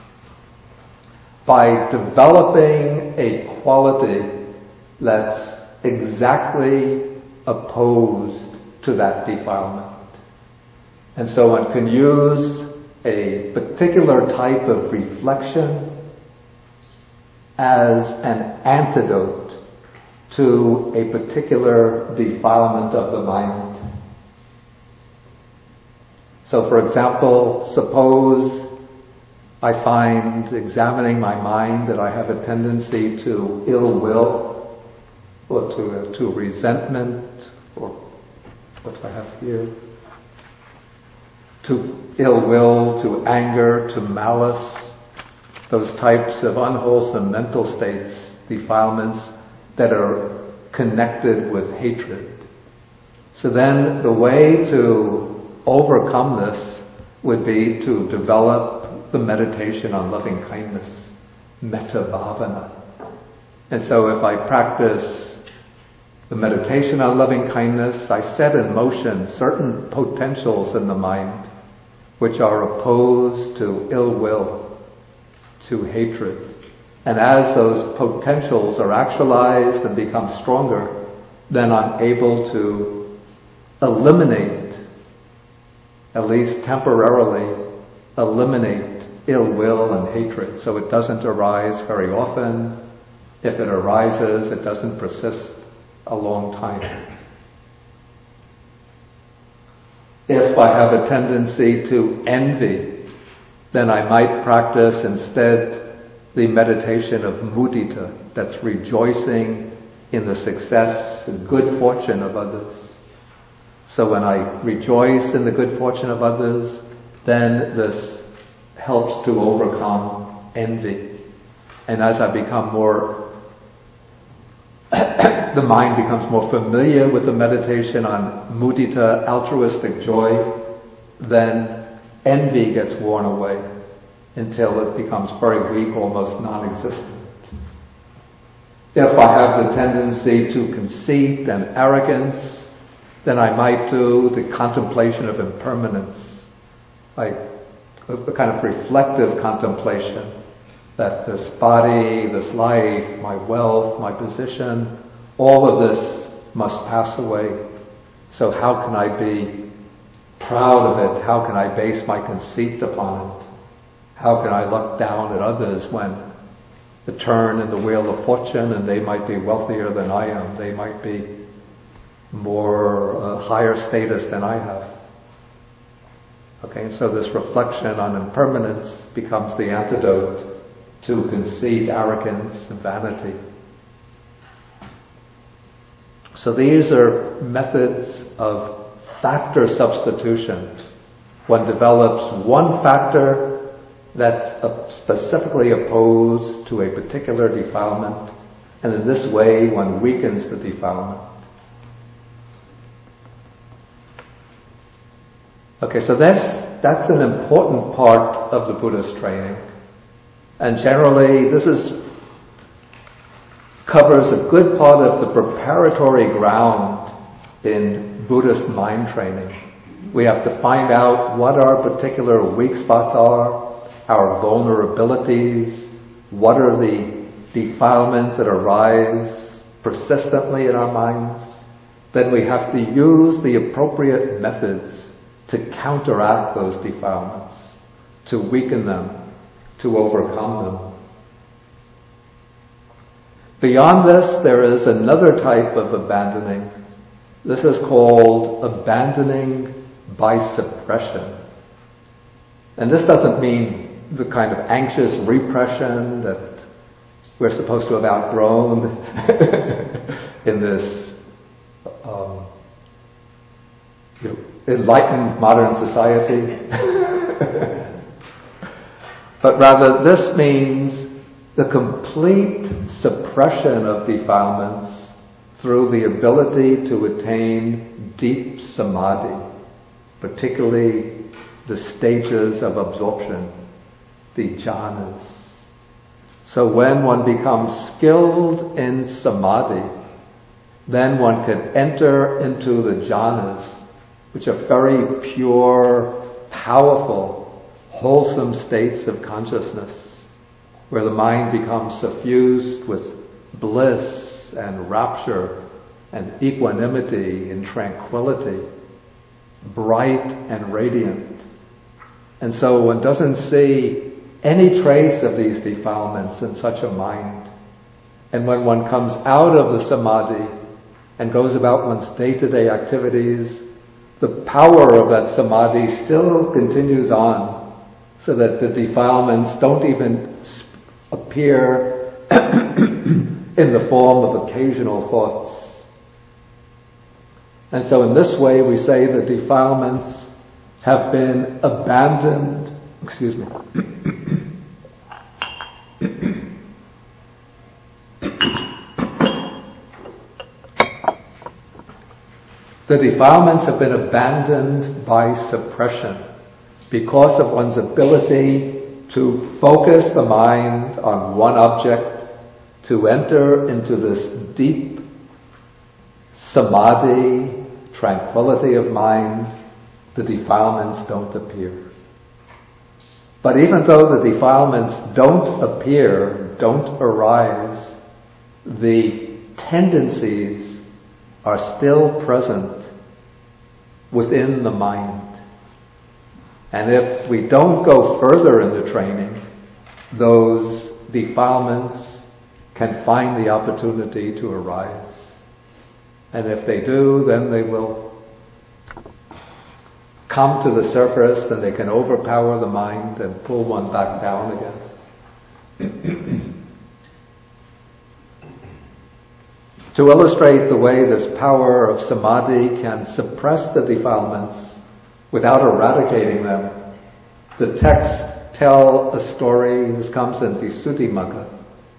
by developing a quality that's exactly opposed to that defilement. And so one can use a particular type of reflection as an antidote to a particular defilement of the mind. So for example, suppose I find, examining my mind, that I have a tendency to ill will, or to, to resentment, or what do I have here? To ill will, to anger, to malice, those types of unwholesome mental states, defilements that are connected with hatred. So then the way to overcome this would be to develop the meditation on loving kindness, metta bhavana. And so if I practice the meditation on loving kindness, I set in motion certain potentials in the mind which are opposed to ill will, to hatred. And as those potentials are actualized and become stronger, then I'm able to eliminate, at least temporarily, eliminate ill will and hatred. So it doesn't arise very often. If it arises, it doesn't persist a long time. If I have a tendency to envy, then I might practice instead the meditation of mudita, that's rejoicing in the success and good fortune of others. So when I rejoice in the good fortune of others, then this helps to overcome envy. And as I become more, the mind becomes more familiar with the meditation on mudita, altruistic joy, then envy gets worn away until it becomes very weak, almost non-existent. If I have the tendency to conceit and arrogance, then I might do the contemplation of impermanence, like a, a kind of reflective contemplation that this body, this life, my wealth, my position, all of this must pass away. So how can I be proud of it? How can I base my conceit upon it? How can I look down at others when the turn in the wheel of fortune and they might be wealthier than I am, they might be more uh, higher status than I have. Okay, so this reflection on impermanence becomes the antidote to conceit, arrogance, and vanity. So these are methods of factor substitution. One develops one factor that's specifically opposed to a particular defilement, and in this way one weakens the defilement. Okay, so that's that's an important part of the Buddhist training. And generally this is covers a good part of the preparatory ground in Buddhist mind training. We have to find out what our particular weak spots are, our vulnerabilities, what are the defilements that arise persistently in our minds. Then we have to use the appropriate methods to counteract those defilements, to weaken them, to overcome them. Beyond this, there is another type of abandoning. This is called abandoning by suppression. And this doesn't mean the kind of anxious repression that we're supposed to have outgrown in this um, you know, enlightened modern society. But rather, this means the complete suppression of defilements through the ability to attain deep samadhi, particularly the stages of absorption, the jhanas. So when one becomes skilled in samadhi, then one can enter into the jhanas, which are very pure, powerful, wholesome states of consciousness, where the mind becomes suffused with bliss and rapture and equanimity and tranquility, bright and radiant. And so one doesn't see any trace of these defilements in such a mind. And when one comes out of the samadhi and goes about one's day-to-day activities, the power of that samadhi still continues on, so that the defilements don't even appear in the form of occasional thoughts. And so in this way we say the defilements have been abandoned, excuse me, the defilements have been abandoned by suppression because of one's ability to focus the mind on one object, to enter into this deep samadhi, tranquility of mind. The defilements don't appear. But even though the defilements don't appear, don't arise, the tendencies are still present within the mind. And if we don't go further in the training, those defilements can find the opportunity to arise. And if they do, then they will come to the surface and they can overpower the mind and pull one back down again. To illustrate the way this power of samadhi can suppress the defilements without eradicating them, the texts tell a story. This comes in Visuddhimagga.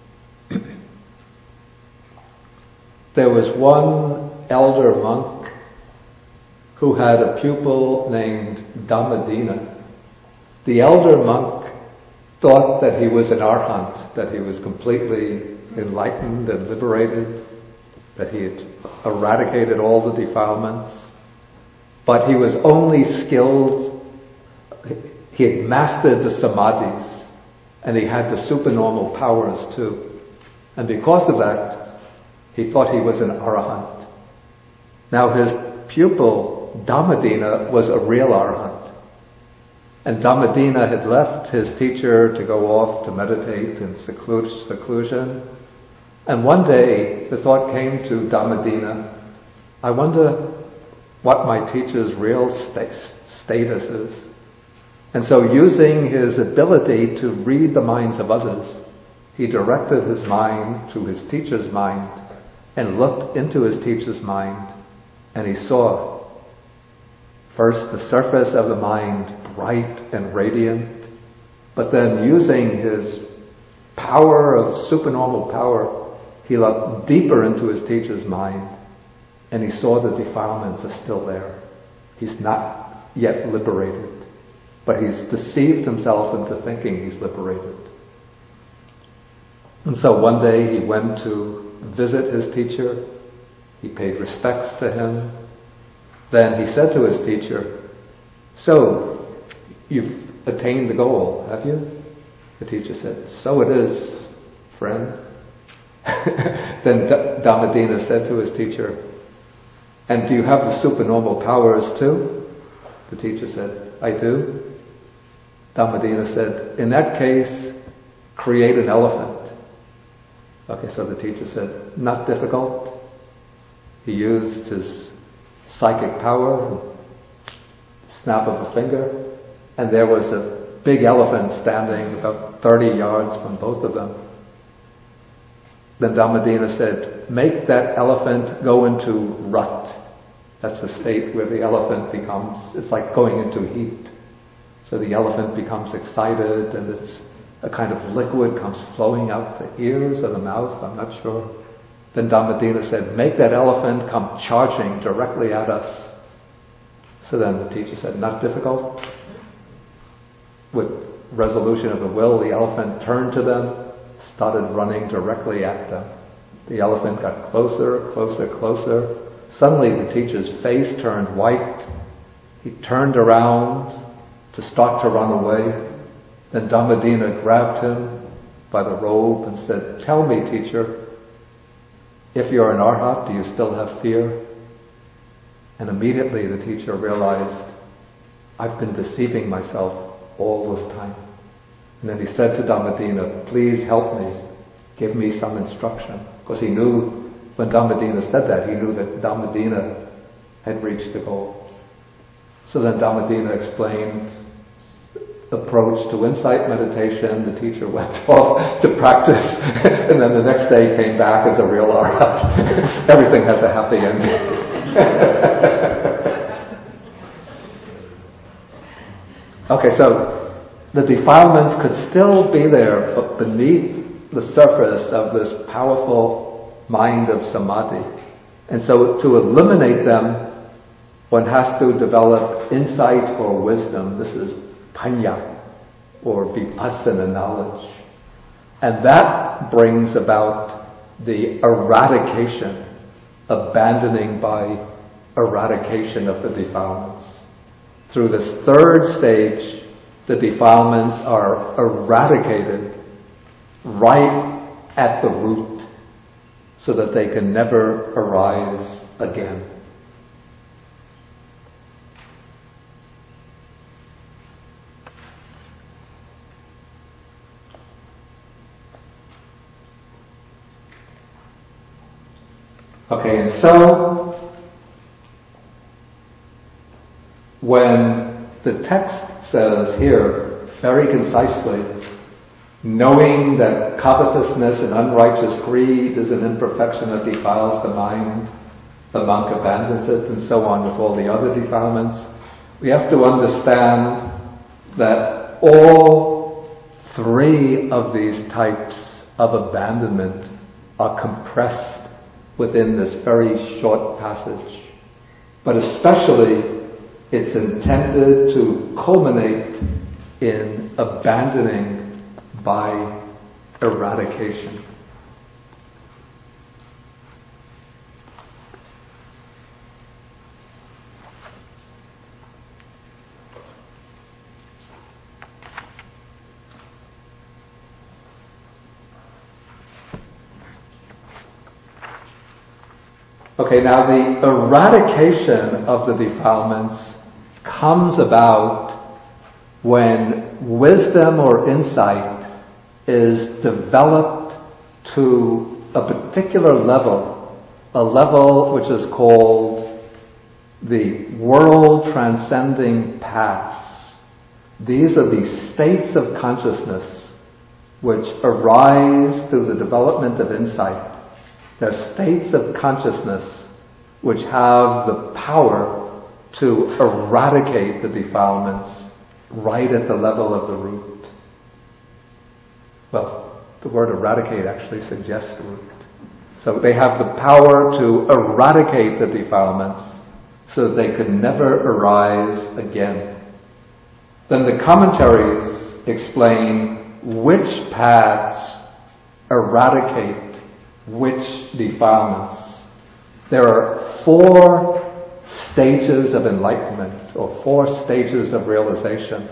There was one elder monk who had a pupil named Dhammadina. The elder monk thought that he was an arhat, that he was completely enlightened and liberated, that he had eradicated all the defilements, but he was only skilled, he had mastered the samadhis, and he had the supernormal powers too. And because of that, he thought he was an arahant. Now his pupil, Dhammadina, was a real arahant. And Dhammadina had left his teacher to go off to meditate in seclusion. And one day the thought came to Dhammadina, I wonder what my teacher's real sta- status is. And so using his ability to read the minds of others, he directed his mind to his teacher's mind and looked into his teacher's mind, and he saw first the surface of the mind bright and radiant, but then using his power of supernormal power, he looked deeper into his teacher's mind, and he saw the defilements are still there. He's not yet liberated, but he's deceived himself into thinking he's liberated. And so one day he went to visit his teacher. He paid respects to him. Then he said to his teacher, so, you've attained the goal, have you? The teacher said, so it is, friend. Then Dhammadina said to his teacher, and do you have the supernormal powers too? The teacher said, I do. Dhammadina said, in that case, create an elephant. Okay, so the teacher said, not difficult. He used his psychic power, snap of a finger, and there was a big elephant standing about thirty yards from both of them. Then Dhammadina said, make that elephant go into rut. That's the state where the elephant becomes, it's like going into heat. So the elephant becomes excited and it's a kind of liquid comes flowing out the ears and the mouth, I'm not sure. Then Dhammadina said, make that elephant come charging directly at us. So then the teacher said, not difficult. With resolution of the will, the elephant turned to them, started running directly at them. The elephant got closer, closer, closer. Suddenly the teacher's face turned white. He turned around to start to run away. Then Dhammadina grabbed him by the robe and said, tell me, teacher, if you're an arhat, do you still have fear? And immediately the teacher realized, I've been deceiving myself all this time. And then he said to Dhammadina, please help me, give me some instruction. Because he knew, when Dhammadina said that, he knew that Dhammadina had reached the goal. So then Dhammadina explained approach to insight meditation. The teacher went off to practice, and then the next day came back as a real arhat. Everything has a happy ending. Okay, so the defilements could still be there, but beneath the surface of this powerful mind of samadhi. And so to eliminate them, one has to develop insight or wisdom. This is panya, or vipassana knowledge. And that brings about the eradication, abandoning by eradication of the defilements. Through this third stage, the defilements are eradicated right at the root, so that they can never arise again. Okay, and so when the text says here, very concisely, knowing that covetousness and unrighteous greed is an imperfection that defiles the mind, the monk abandons it, and so on with all the other defilements. We have to understand that all three of these types of abandonment are compressed within this very short passage. But especially, it's intended to culminate in abandoning by eradication. Okay, now the eradication of the defilements comes about when wisdom or insight is developed to a particular level, a level which is called the world transcending paths. These are the states of consciousness which arise through the development of insight. They're states of consciousness which have the power to eradicate the defilements right at the level of the root. Well, the word eradicate actually suggests the root. So they have the power to eradicate the defilements so that they could never arise again. Then the commentaries explain which paths eradicate which defilements. There are four stages of enlightenment, or four stages of realization.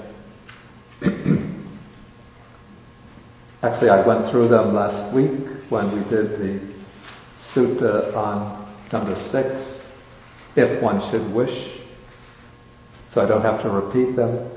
Actually, I went through them last week when we did the sutta on number six, if one should wish, so I don't have to repeat them.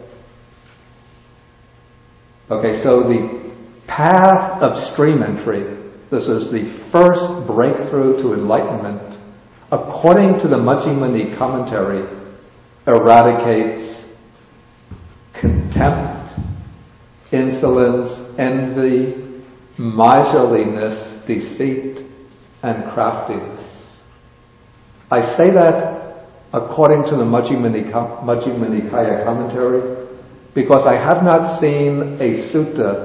Okay, so the path of stream entry, this is the first breakthrough to enlightenment, according to the Majjhima Nikaya commentary, eradicates contempt, insolence, envy, miserliness, deceit, and craftiness. I say that according to the Majjhima Nikaya, Majjhima Nikaya commentary because I have not seen a sutta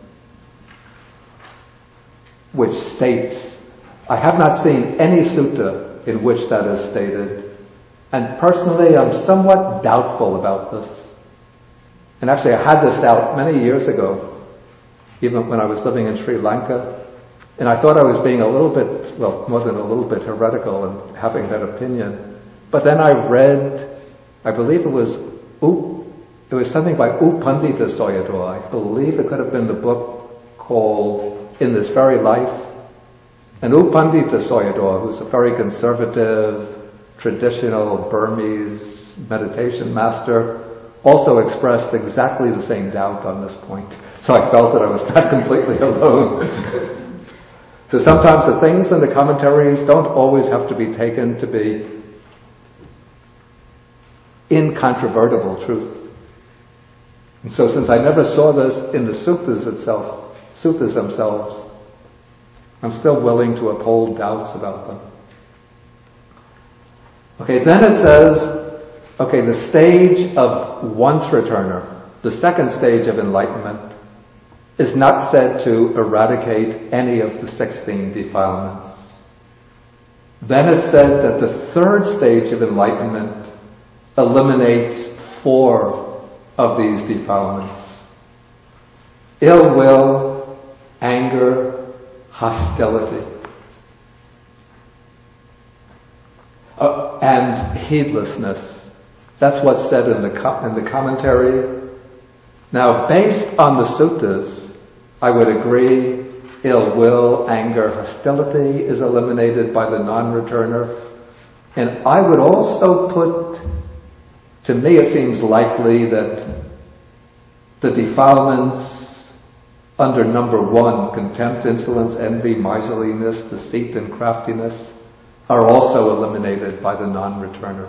which states, I have not seen any sutta in which that is stated, and personally I'm somewhat doubtful about this. And actually I had this doubt many years ago, even when I was living in Sri Lanka, and I thought I was being a little bit, well, more than a little bit heretical in having that opinion. But then I read, I believe it was U, it was something by U Pandita Sayadaw. I believe it could have been the book called In This Very Life. And U Pandita Sayadaw, who's a very conservative, traditional Burmese meditation master, also expressed exactly the same doubt on this point. So I felt that I was not completely alone. So sometimes the things in the commentaries don't always have to be taken to be incontrovertible truth. And so since I never saw this in the suttas itself, suttas themselves, I'm still willing to uphold doubts about them. Okay, then it says, okay, the stage of once returner, the second stage of enlightenment, is not said to eradicate any of the sixteen defilements. Then it's said that the third stage of enlightenment eliminates four of these defilements: ill will, anger, hostility, uh, and heedlessness. That's what's said in the co- in the commentary. Now, based on the suttas, I would agree ill will, anger, hostility is eliminated by the non-returner. And I would also put, to me it seems likely that the defilements under number one, contempt, insolence, envy, miserliness, deceit, and craftiness, are also eliminated by the non-returner.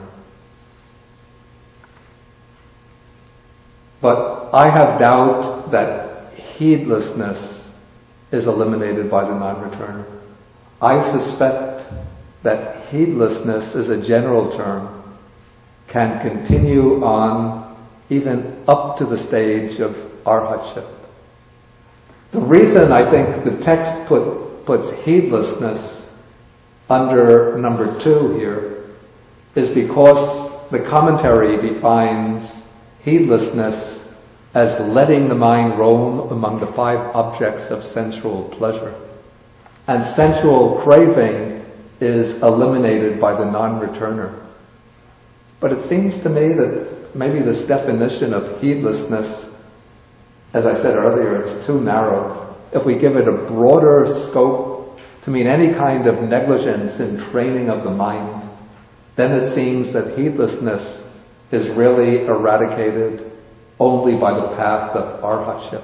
But I have doubt that heedlessness is eliminated by the non-returner. I suspect that heedlessness as a general term can continue on even up to the stage of arhatship. The reason I think the text put, puts heedlessness under number two here is because the commentary defines heedlessness as letting the mind roam among the five objects of sensual pleasure. And sensual craving is eliminated by the non-returner. But it seems to me that maybe this definition of heedlessness, as I said earlier, it's too narrow. If we give it a broader scope to mean any kind of negligence in training of the mind, then it seems that heedlessness is really eradicated only by the path of arhatship.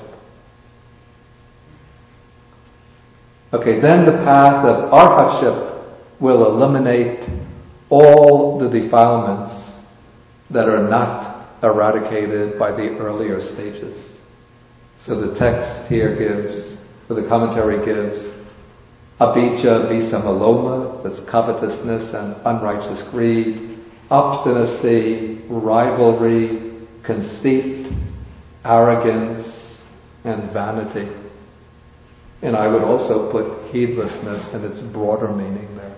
Okay, then the path of arhatship will eliminate all the defilements that are not eradicated by the earlier stages. So the text here gives, or the commentary gives, avijja visamaloma, that's covetousness and unrighteous greed, obstinacy, rivalry, conceit, arrogance, and vanity. And I would also put heedlessness in its broader meaning there.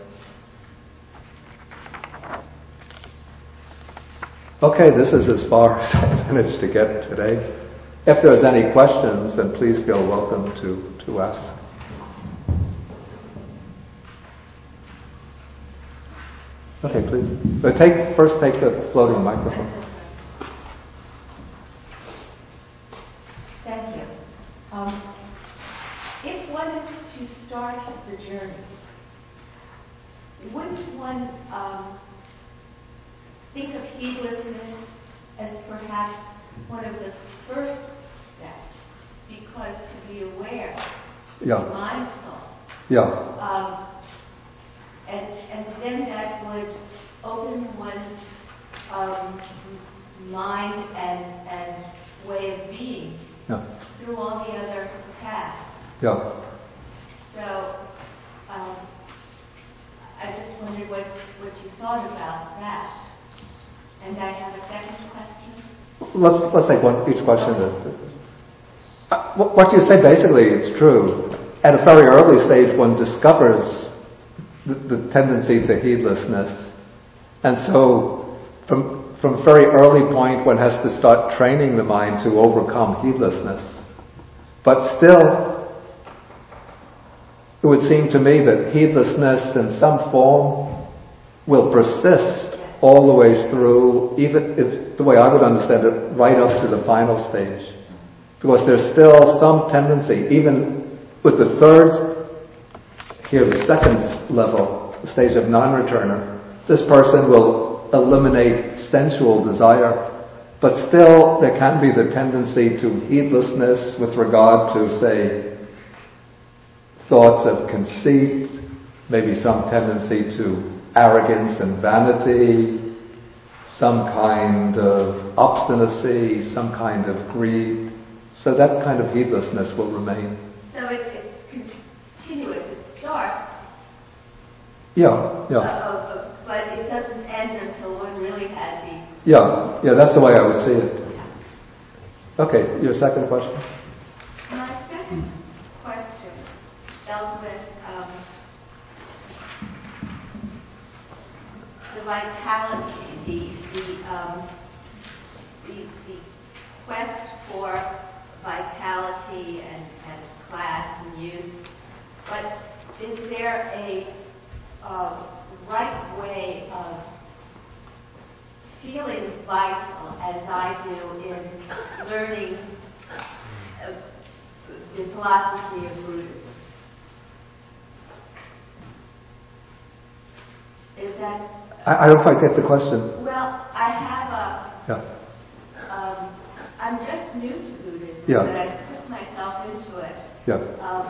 Okay, this is as far as I managed to get today. If there's any questions, then please feel welcome to, to ask. Okay, please. But take, first take the floating microphone. Thank you. Um, if one is to start the journey, wouldn't one um, think of heedlessness as perhaps one of the first steps? Because to be aware, to Yeah. be mindful, Yeah. um, and and then that would open one's um, mind and and way of being Yeah. through all the other paths. Yeah. So um, I just wondered what, what you thought about that. And I have a second question. Let's let's take one each question. Uh, what what you say basically, it's true. At a very early stage, one discovers the, the tendency to heedlessness, and so from from a very early point, one has to start training the mind to overcome heedlessness. But still, it would seem to me that heedlessness in some form will persist all the way through, even if, the way I would understand it, right up to the final stage. Because there's still some tendency, even with the third, here the second level, the stage of non-returner, this person will eliminate sensual desire, but still there can be the tendency to heedlessness with regard to, say, thoughts of conceit, maybe some tendency to arrogance and vanity, some kind of obstinacy, some kind of greed. So that kind of heedlessness will remain. So it, it's continuous. It starts, Yeah, yeah. uh, uh, but it doesn't end until one really has the... Yeah, yeah, that's the way I would see it. Okay, your second question? My second question dealt with um, the vitality, the the, um, the the quest for vitality and, and class and youth. But is there a uh, right way of feeling vital, as I do in learning uh, the philosophy of Buddhism? Is that... I, I don't quite get the question. Well, I have a... Yeah, Um, I'm just new to Buddhism, Yeah. but I put myself into it. yeah, Um,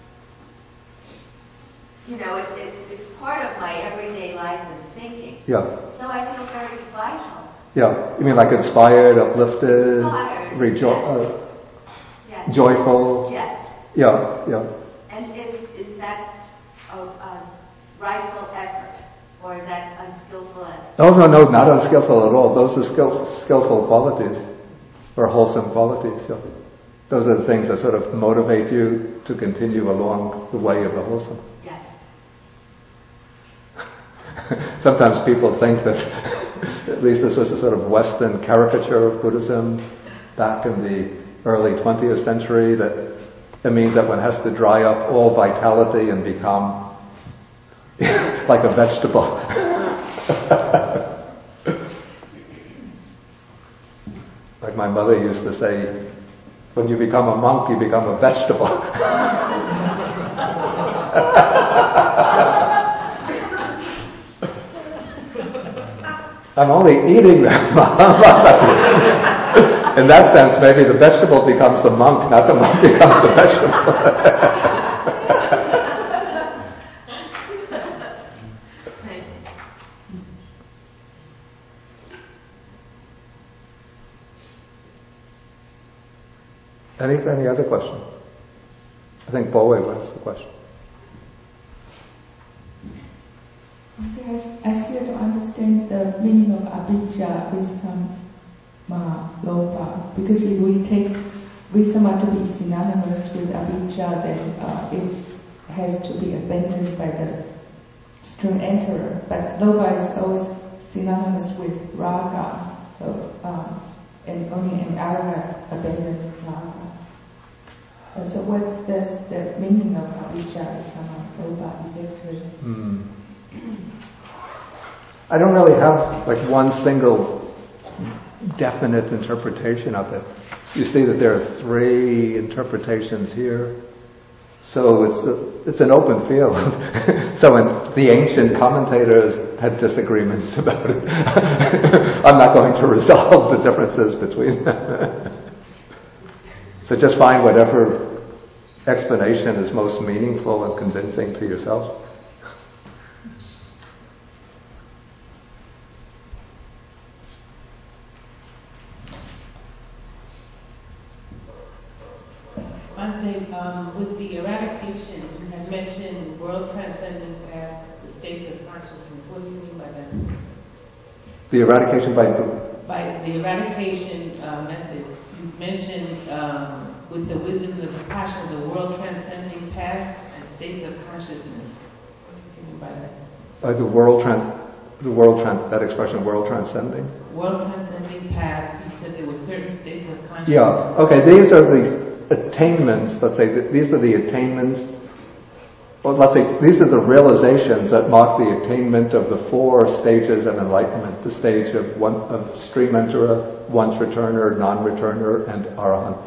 you know, it's, it's it's part of my everyday life and thinking. yeah, So I feel very vital. yeah. You mean like inspired, uplifted, Inspired, rejo- yes. uh, Yes. joyful. Yes. Yeah, yeah. And is, is that a, a rightful effort, or is that unskillful as? Oh, no, no, not unskillful at all. Those are skill, skillful qualities, or wholesome qualities. Yeah. Those are the things that sort of motivate you to continue along the way of the wholesome. Yes. Sometimes people think that, at least this was a sort of Western caricature of Buddhism back in the early twentieth century, that it means that one has to dry up all vitality and become like a vegetable. Like my mother used to say, when you become a monk, you become a vegetable. I'm only eating them. In that sense, maybe the vegetable becomes the monk, not the monk becomes the vegetable. Any any other question? I think Bowie was the question. Okay, I, I still don't understand the meaning of avijja with some uh, loba, because if we take visama to be synonymous with avijja, then uh, it has to be abandoned by the stream enterer. But loba is always synonymous with raga, so um, and only an arahat abandoned raga. Uh, so what does the meaning of avijja visama loba exactly? Mm. I don't really have like one single definite interpretation of it. You see that there are three interpretations here, so it's a, it's an open field. So when the ancient commentators had disagreements about it, I'm not going to resolve the differences between them. So just find whatever explanation is most meaningful and convincing to yourself. Um, with the eradication, you had mentioned world transcendent path, the states of consciousness. What do you mean by that? The eradication by by the eradication uh, method, you mentioned um, with the wisdom and the compassion of the world transcending path and states of consciousness. What do you mean by that? By the world trans, the world trans, that expression, world transcending. World transcending path. You said there were certain states of consciousness. Yeah. Okay. These are the attainments, let's say, these are the attainments, well, let's say, these are the realizations that mark the attainment of the four stages of enlightenment, the stage of one, of stream enterer, once returner, non-returner, and arahant.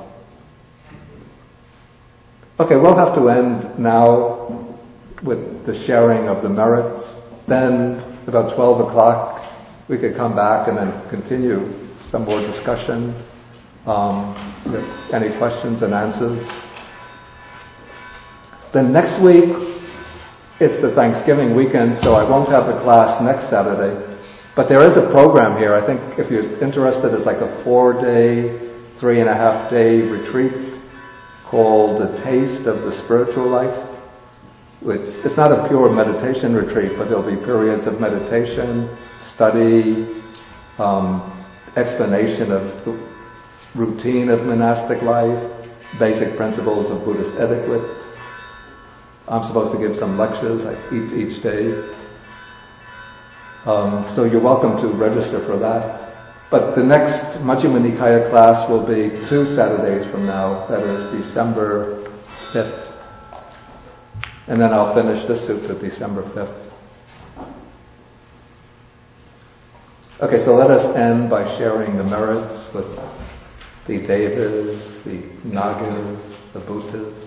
Okay, we'll have to end now with the sharing of the merits. Then, about twelve o'clock, we could come back and then continue some more discussion. Um, any questions and answers? Then next week, it's the Thanksgiving weekend, so I won't have a class next Saturday. But there is a program here. I think if you're interested, it's like a four-day, three and a half day retreat called The Taste of the Spiritual Life. It's, it's not a pure meditation retreat, but there'll be periods of meditation, study, um, explanation of the routine of monastic life, basic principles of Buddhist etiquette. I'm supposed to give some lectures each, each day. Um, so you're welcome to register for that. But the next Majjhima Nikaya class will be two Saturdays from now, that is December fifth. And then I'll finish this sutta December fifth. Okay, so let us end by sharing the merits with the Devas, the Nagas, the Bhutas.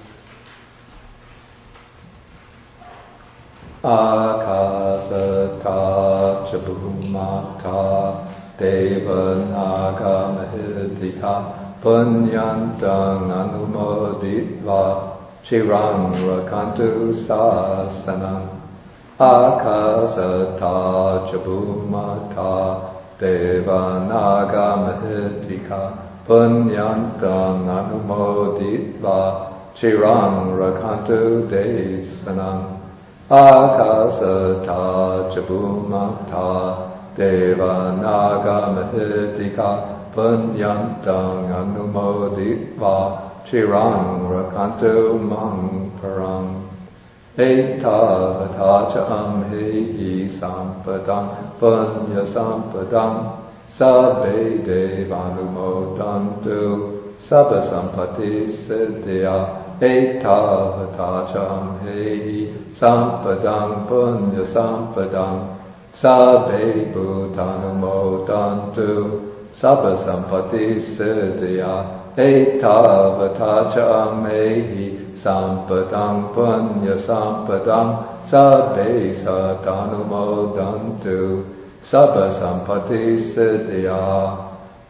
Akasata chabhumata deva naga mahitika punyantang anumoditva chirang rakantu sasanam. Akasata chabhumata deva naga mahitika punyantang anumoditva chirang rakantu desanam akasata chabumata deva naga mahitika punyantang anumoditva chirang rakantu mankaram Eta vatacha amhehi sampadam punya sampadam sabbe devanumodantu sabba sampati siddhya Eta vatacha amhehi sampadam punya sampadam sabbe bhutanumodantu sabba sampati siddhya Eta vatacha amhehi Sampadam punya sampadam sabbe satanumodantu sabba sampati siddhya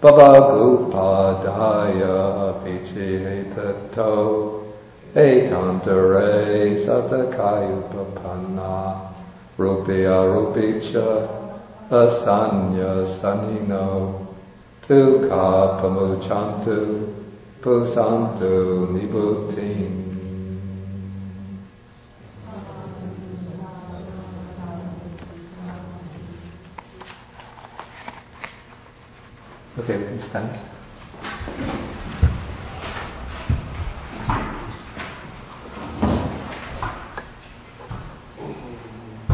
bhavagupadaya pichihetato etantare satakayupapanna rupya rupicha asanya sanino tukha pamuchantu pusantu nibutim. Okay, we can stand.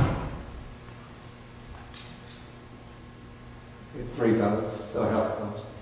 Three bows, so help us.